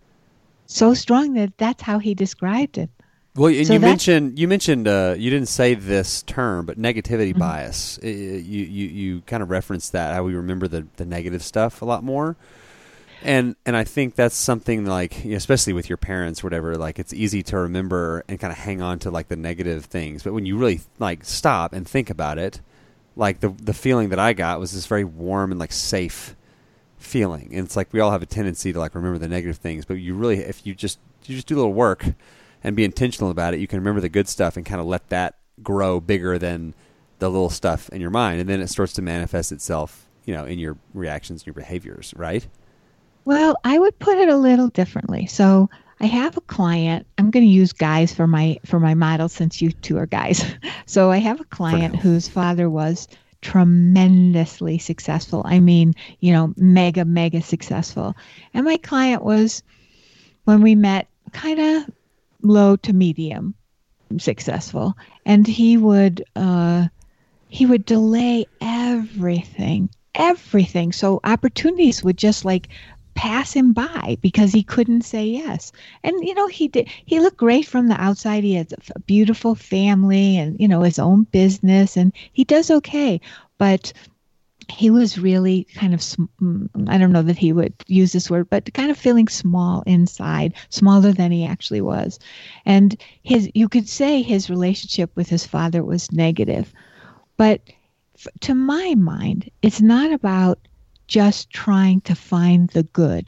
So strong that that's how he described it. Well, and So you that's- mentioned you mentioned uh, you didn't say this term, but negativity Mm-hmm. bias. Uh, You you you kind of referenced that, how we remember the, the negative stuff a lot more, and and I think that's something like, you know, especially with your parents, or whatever. Like, it's easy to remember and kind of hang on to like the negative things, but when you really like stop and think about it, like the the feeling that I got was this very warm and like safe feeling, and it's like we all have a tendency to like remember the negative things, but you really, if you just you just do a little work and be intentional about it, you can remember the good stuff and kind of let that grow bigger than the little stuff in your mind, and then it starts to manifest itself, you know, in your reactions and your behaviors, right? Well, I would put it a little differently. So I have a client. I'm going to use guys for my for my model since you two are guys. So I have a client now. whose father was tremendously successful. I mean, you know, mega, mega successful. And my client was, when we met, kind of low to medium successful. And he would uh, he would delay everything, everything. So opportunities would just like pass him by because he couldn't say yes. And, you know, he did, he looked great from the outside. He has a beautiful family and, you know, his own business, and he does okay. But he was really kind of, sm- I don't know that he would use this word, but kind of feeling small inside, smaller than he actually was. And his, you could say his relationship with his father was negative. But f- to my mind, it's not about just trying to find the good.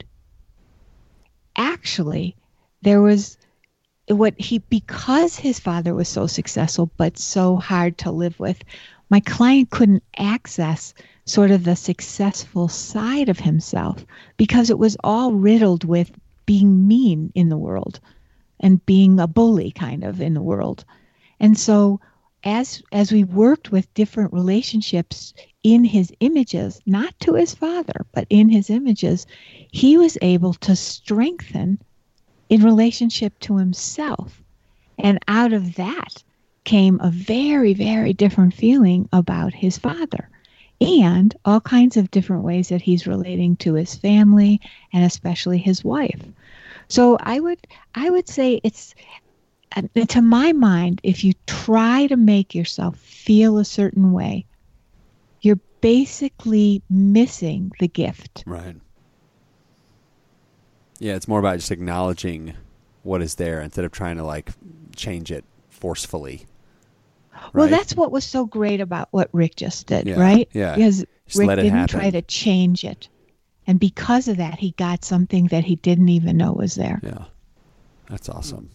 Actually, there was what he, because his father was so successful but so hard to live with, my client couldn't access sort of the successful side of himself because it was all riddled with being mean in the world and being a bully kind of in the world. And so as as we worked with different relationships in his images, not to his father, but in his images, he was able to strengthen in relationship to himself. And out of that came a very, very different feeling about his father and all kinds of different ways that he's relating to his family and especially his wife. So I would I would say it's, to my mind, if you try to make yourself feel a certain way, you're basically missing the gift. Right. Yeah, it's more about just acknowledging what is there instead of trying to like change it forcefully. Well, Right? that's what was so great about what Rick just did, Yeah, right? yeah. Because Just Rick let it didn't happen. try to change it. And because of that, he got something that he didn't even know was there. Yeah, that's awesome.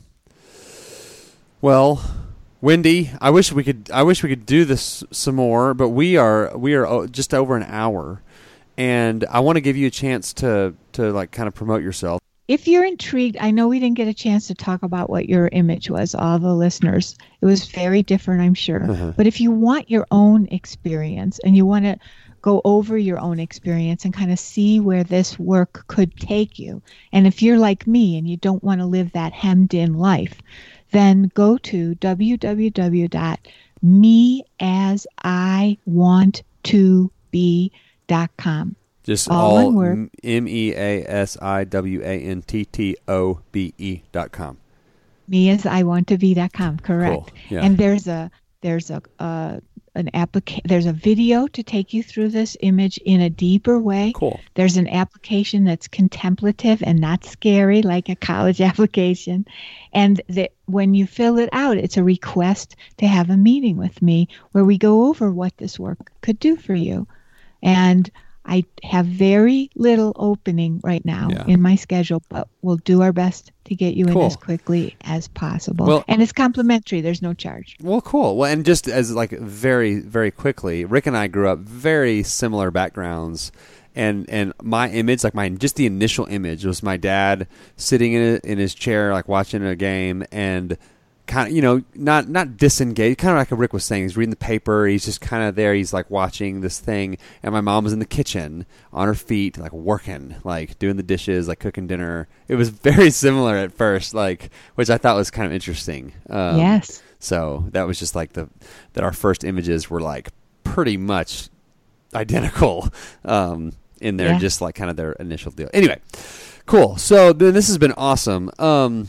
Well, Wendy, I wish we could. I wish we could do this some more, but we are we are oh, just over an hour, and I want to give you a chance to to like kind of promote yourself. If you're intrigued, I know we didn't get a chance to talk about what your image was, all the listeners. It was very different, I'm sure. Uh-huh. But if you want your own experience and you want to go over your own experience and kind of see where this work could take you, and if you're like me and you don't want to live that hemmed in life, then go to w w w dot me as I want to be dot com. Just All all one word. M E A S I W A N T T O B E dot com. me as I want to be dot com, correct. Cool, yeah. And there's a there's a uh, an applica- there's a video to take you through this image in a deeper way. Cool. There's an application that's contemplative and not scary like a college application. And that when you fill it out, it's a request to have a meeting with me where we go over what this work could do for you. And I have very little opening right now Yeah. in my schedule, but we'll do our best to to get you Cool. in as quickly as possible. Well- and it's complimentary. There's no charge. Well, cool. Well, and just as like very, very quickly, Rick and I grew up very similar backgrounds, and and my image, like my just the initial image, was my dad sitting in a, in his chair, like watching a game, and kind of, you know, not not disengaged, kind of like Rick was saying. He's reading the paper. He's just kind of there. He's like watching this thing, and my mom was in the kitchen on her feet, like working, like doing the dishes, like cooking dinner. It was very similar at first, like, which I thought was kind of interesting. Um, Yes. So that was just like the that our first images were like pretty much identical um, in their Yeah. just like kind of their initial deal. Anyway, cool. So then this has been awesome. Um,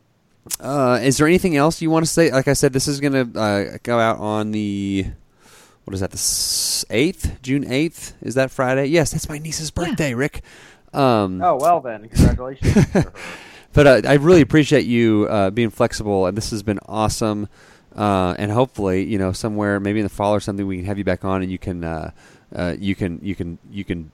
uh, is there anything else you want to say? Like I said, this is going to uh, go out on the what is that? The eighth, June eighth. Is that Friday? Yes, that's my niece's birthday, Rick. Um, Oh, well then, congratulations. to her. But uh, I really appreciate you uh, being flexible, and this has been awesome. Uh, and hopefully, you know, somewhere maybe in the fall or something, we can have you back on, and you can, uh, uh, you can, you can, you can.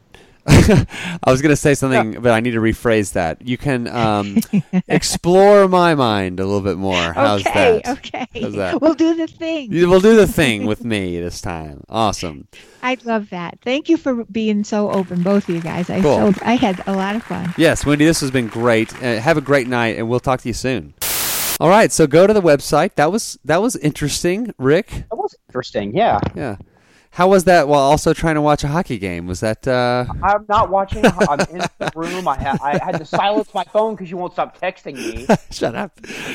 I was going to say something, but I need to rephrase that. You can um, explore my mind a little bit more. How's okay, that? okay. How's that? We'll do the thing. You- We'll do the thing with me this time. Awesome. I love that. Thank you for being so open, both of you guys. I Cool. so I had a lot of fun. Yes, Wendy, this has been great. Uh, have a great night, and we'll talk to you soon. All right, so go to the website. That was that was interesting, Rick. That was interesting. Yeah. Yeah. How was that while also trying to watch a hockey game? Was that uh I'm not watching. I'm in the room. I, ha- I had to silence my phone because you won't stop texting me. Shut up.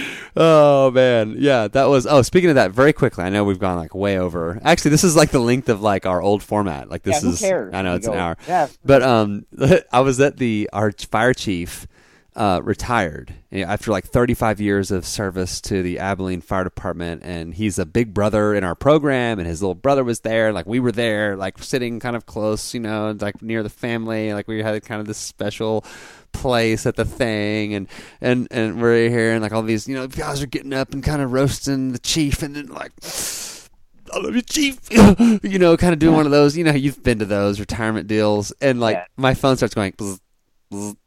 Oh man. Yeah, that was Oh, speaking of that, very quickly. I know we've gone like way over. Actually, this is like the length of like our old format. Like this Yeah, who is cares? I know You it's an go, hour. yeah. But um I was at the our fire chief uh, retired after like thirty-five years of service to the Abilene Fire Department, and he's a big brother in our program, and his little brother was there, like we were there, like sitting kind of close, you know, like near the family, like we had kind of this special place at the thing, and and and we're here, and like all these, you know, guys are getting up and kind of roasting the chief, and then like, I love you, chief. You know, kind of doing one of those, you know, you've been to those retirement deals, and like Yeah. my phone starts going bzz, bzz,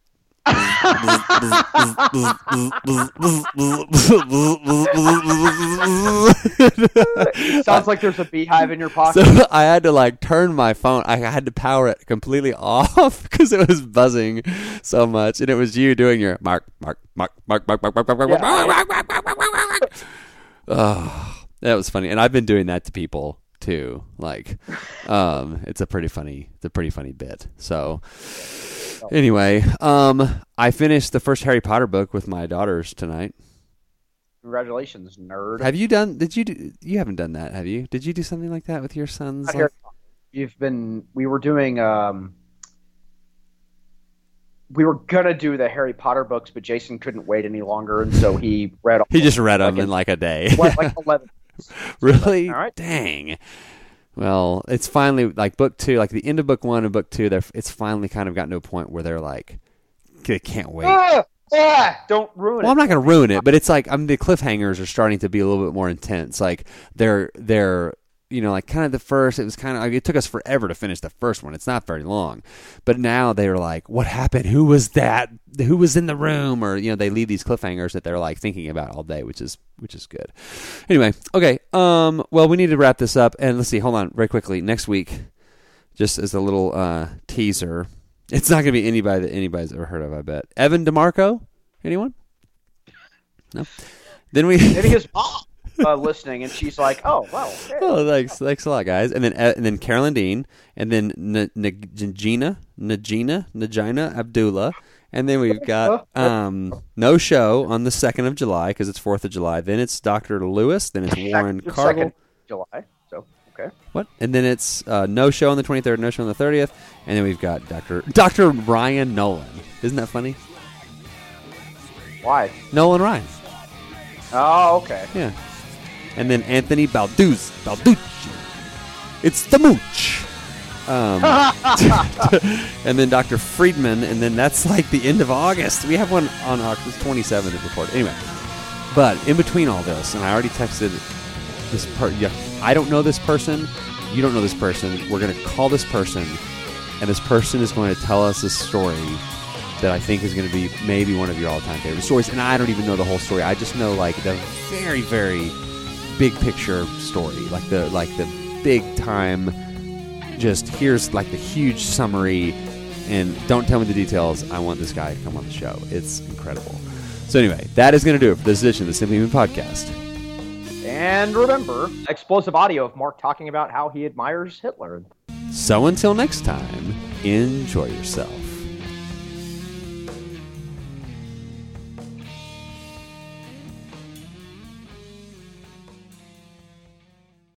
Sounds like there's a beehive in your pocket. So I had to like turn my phone. I had to power it completely off because it was buzzing so much, and it was you doing your mark, mark, mark, mark, mark, mark, mark, mark, mark, mark, mark, mark, mark, mark, mark. Oh, that was funny, and I've been doing that to people too. Like, um, it's a pretty funny, it's a pretty funny bit. So, anyway, um, I finished the first Harry Potter book with my daughters tonight. Congratulations, nerd. Have you done? Did you? Do, you haven't done that, have you? Did you do something like that with your sons? Not Harry Potter. You've been. We were doing. Um, we were gonna do the Harry Potter books, but Jason couldn't wait any longer, and so he read. All He just read them like in like a day. What, like eleven. Really? All right. Dang. Well, it's finally like book two, like the end of book one and book two. They're it's finally kind of gotten to a point where they're like, they can't wait. Ah, ah, don't ruin Well, I'm it. not going to ruin it, but it's like I'm the cliffhangers are starting to be a little bit more intense. Like they're they're you know like kind of the first. It was kind of like, it took us forever to finish the first one. It's not very long, but now they were like, what happened? Who was that? Who was in the room? Or you know they leave these cliffhangers that they're like thinking about all day, which is which is good. Anyway, okay. Um. Well, we need to wrap this up, and let's see. Hold on, very quickly. Next week, just as a little uh, teaser. It's not going to be anybody that anybody's ever heard of, I bet. Evan DeMarco? Anyone? No. Then we. Maybe his mom uh, listening, and she's like, "Oh, wow." Okay. Oh, thanks, thanks a lot, guys. And then uh, and then Carolyn Dean, and then N- N- Najina, Najina, Najina Abdullah, and then we've got um, no show on the second of July because it's Fourth of July. Then it's Doctor Lewis. Then it's Warren Second Cargill. July. So okay. What? And then it's uh, no show on the twenty-third, no show on the thirtieth, and then we've got Doctor Doctor Ryan Nolan. Isn't that funny? Why? Nolan Ryan. Oh, okay. Yeah. And then Anthony Balduz. Balducci. It's the mooch. Um, and then Doctor Friedman, and then that's like the end of August. We have one on August twenty-seventh to record. Anyway, but in between all this, and I already texted this part. Yeah, I don't know this person. You don't know this person. We're going to call this person, and this person is going to tell us a story that I think is going to be maybe one of your all-time favorite stories. And I don't even know the whole story. I just know like the very, very big picture story, like the like the big time. Just here's like the huge summary, and don't tell me the details. I want this guy to come on the show. It's incredible. So anyway, that is going to do it for this edition of the Simply Human Podcast. And remember, explosive audio of Mark talking about how he admires Hitler. So until next time, enjoy yourself.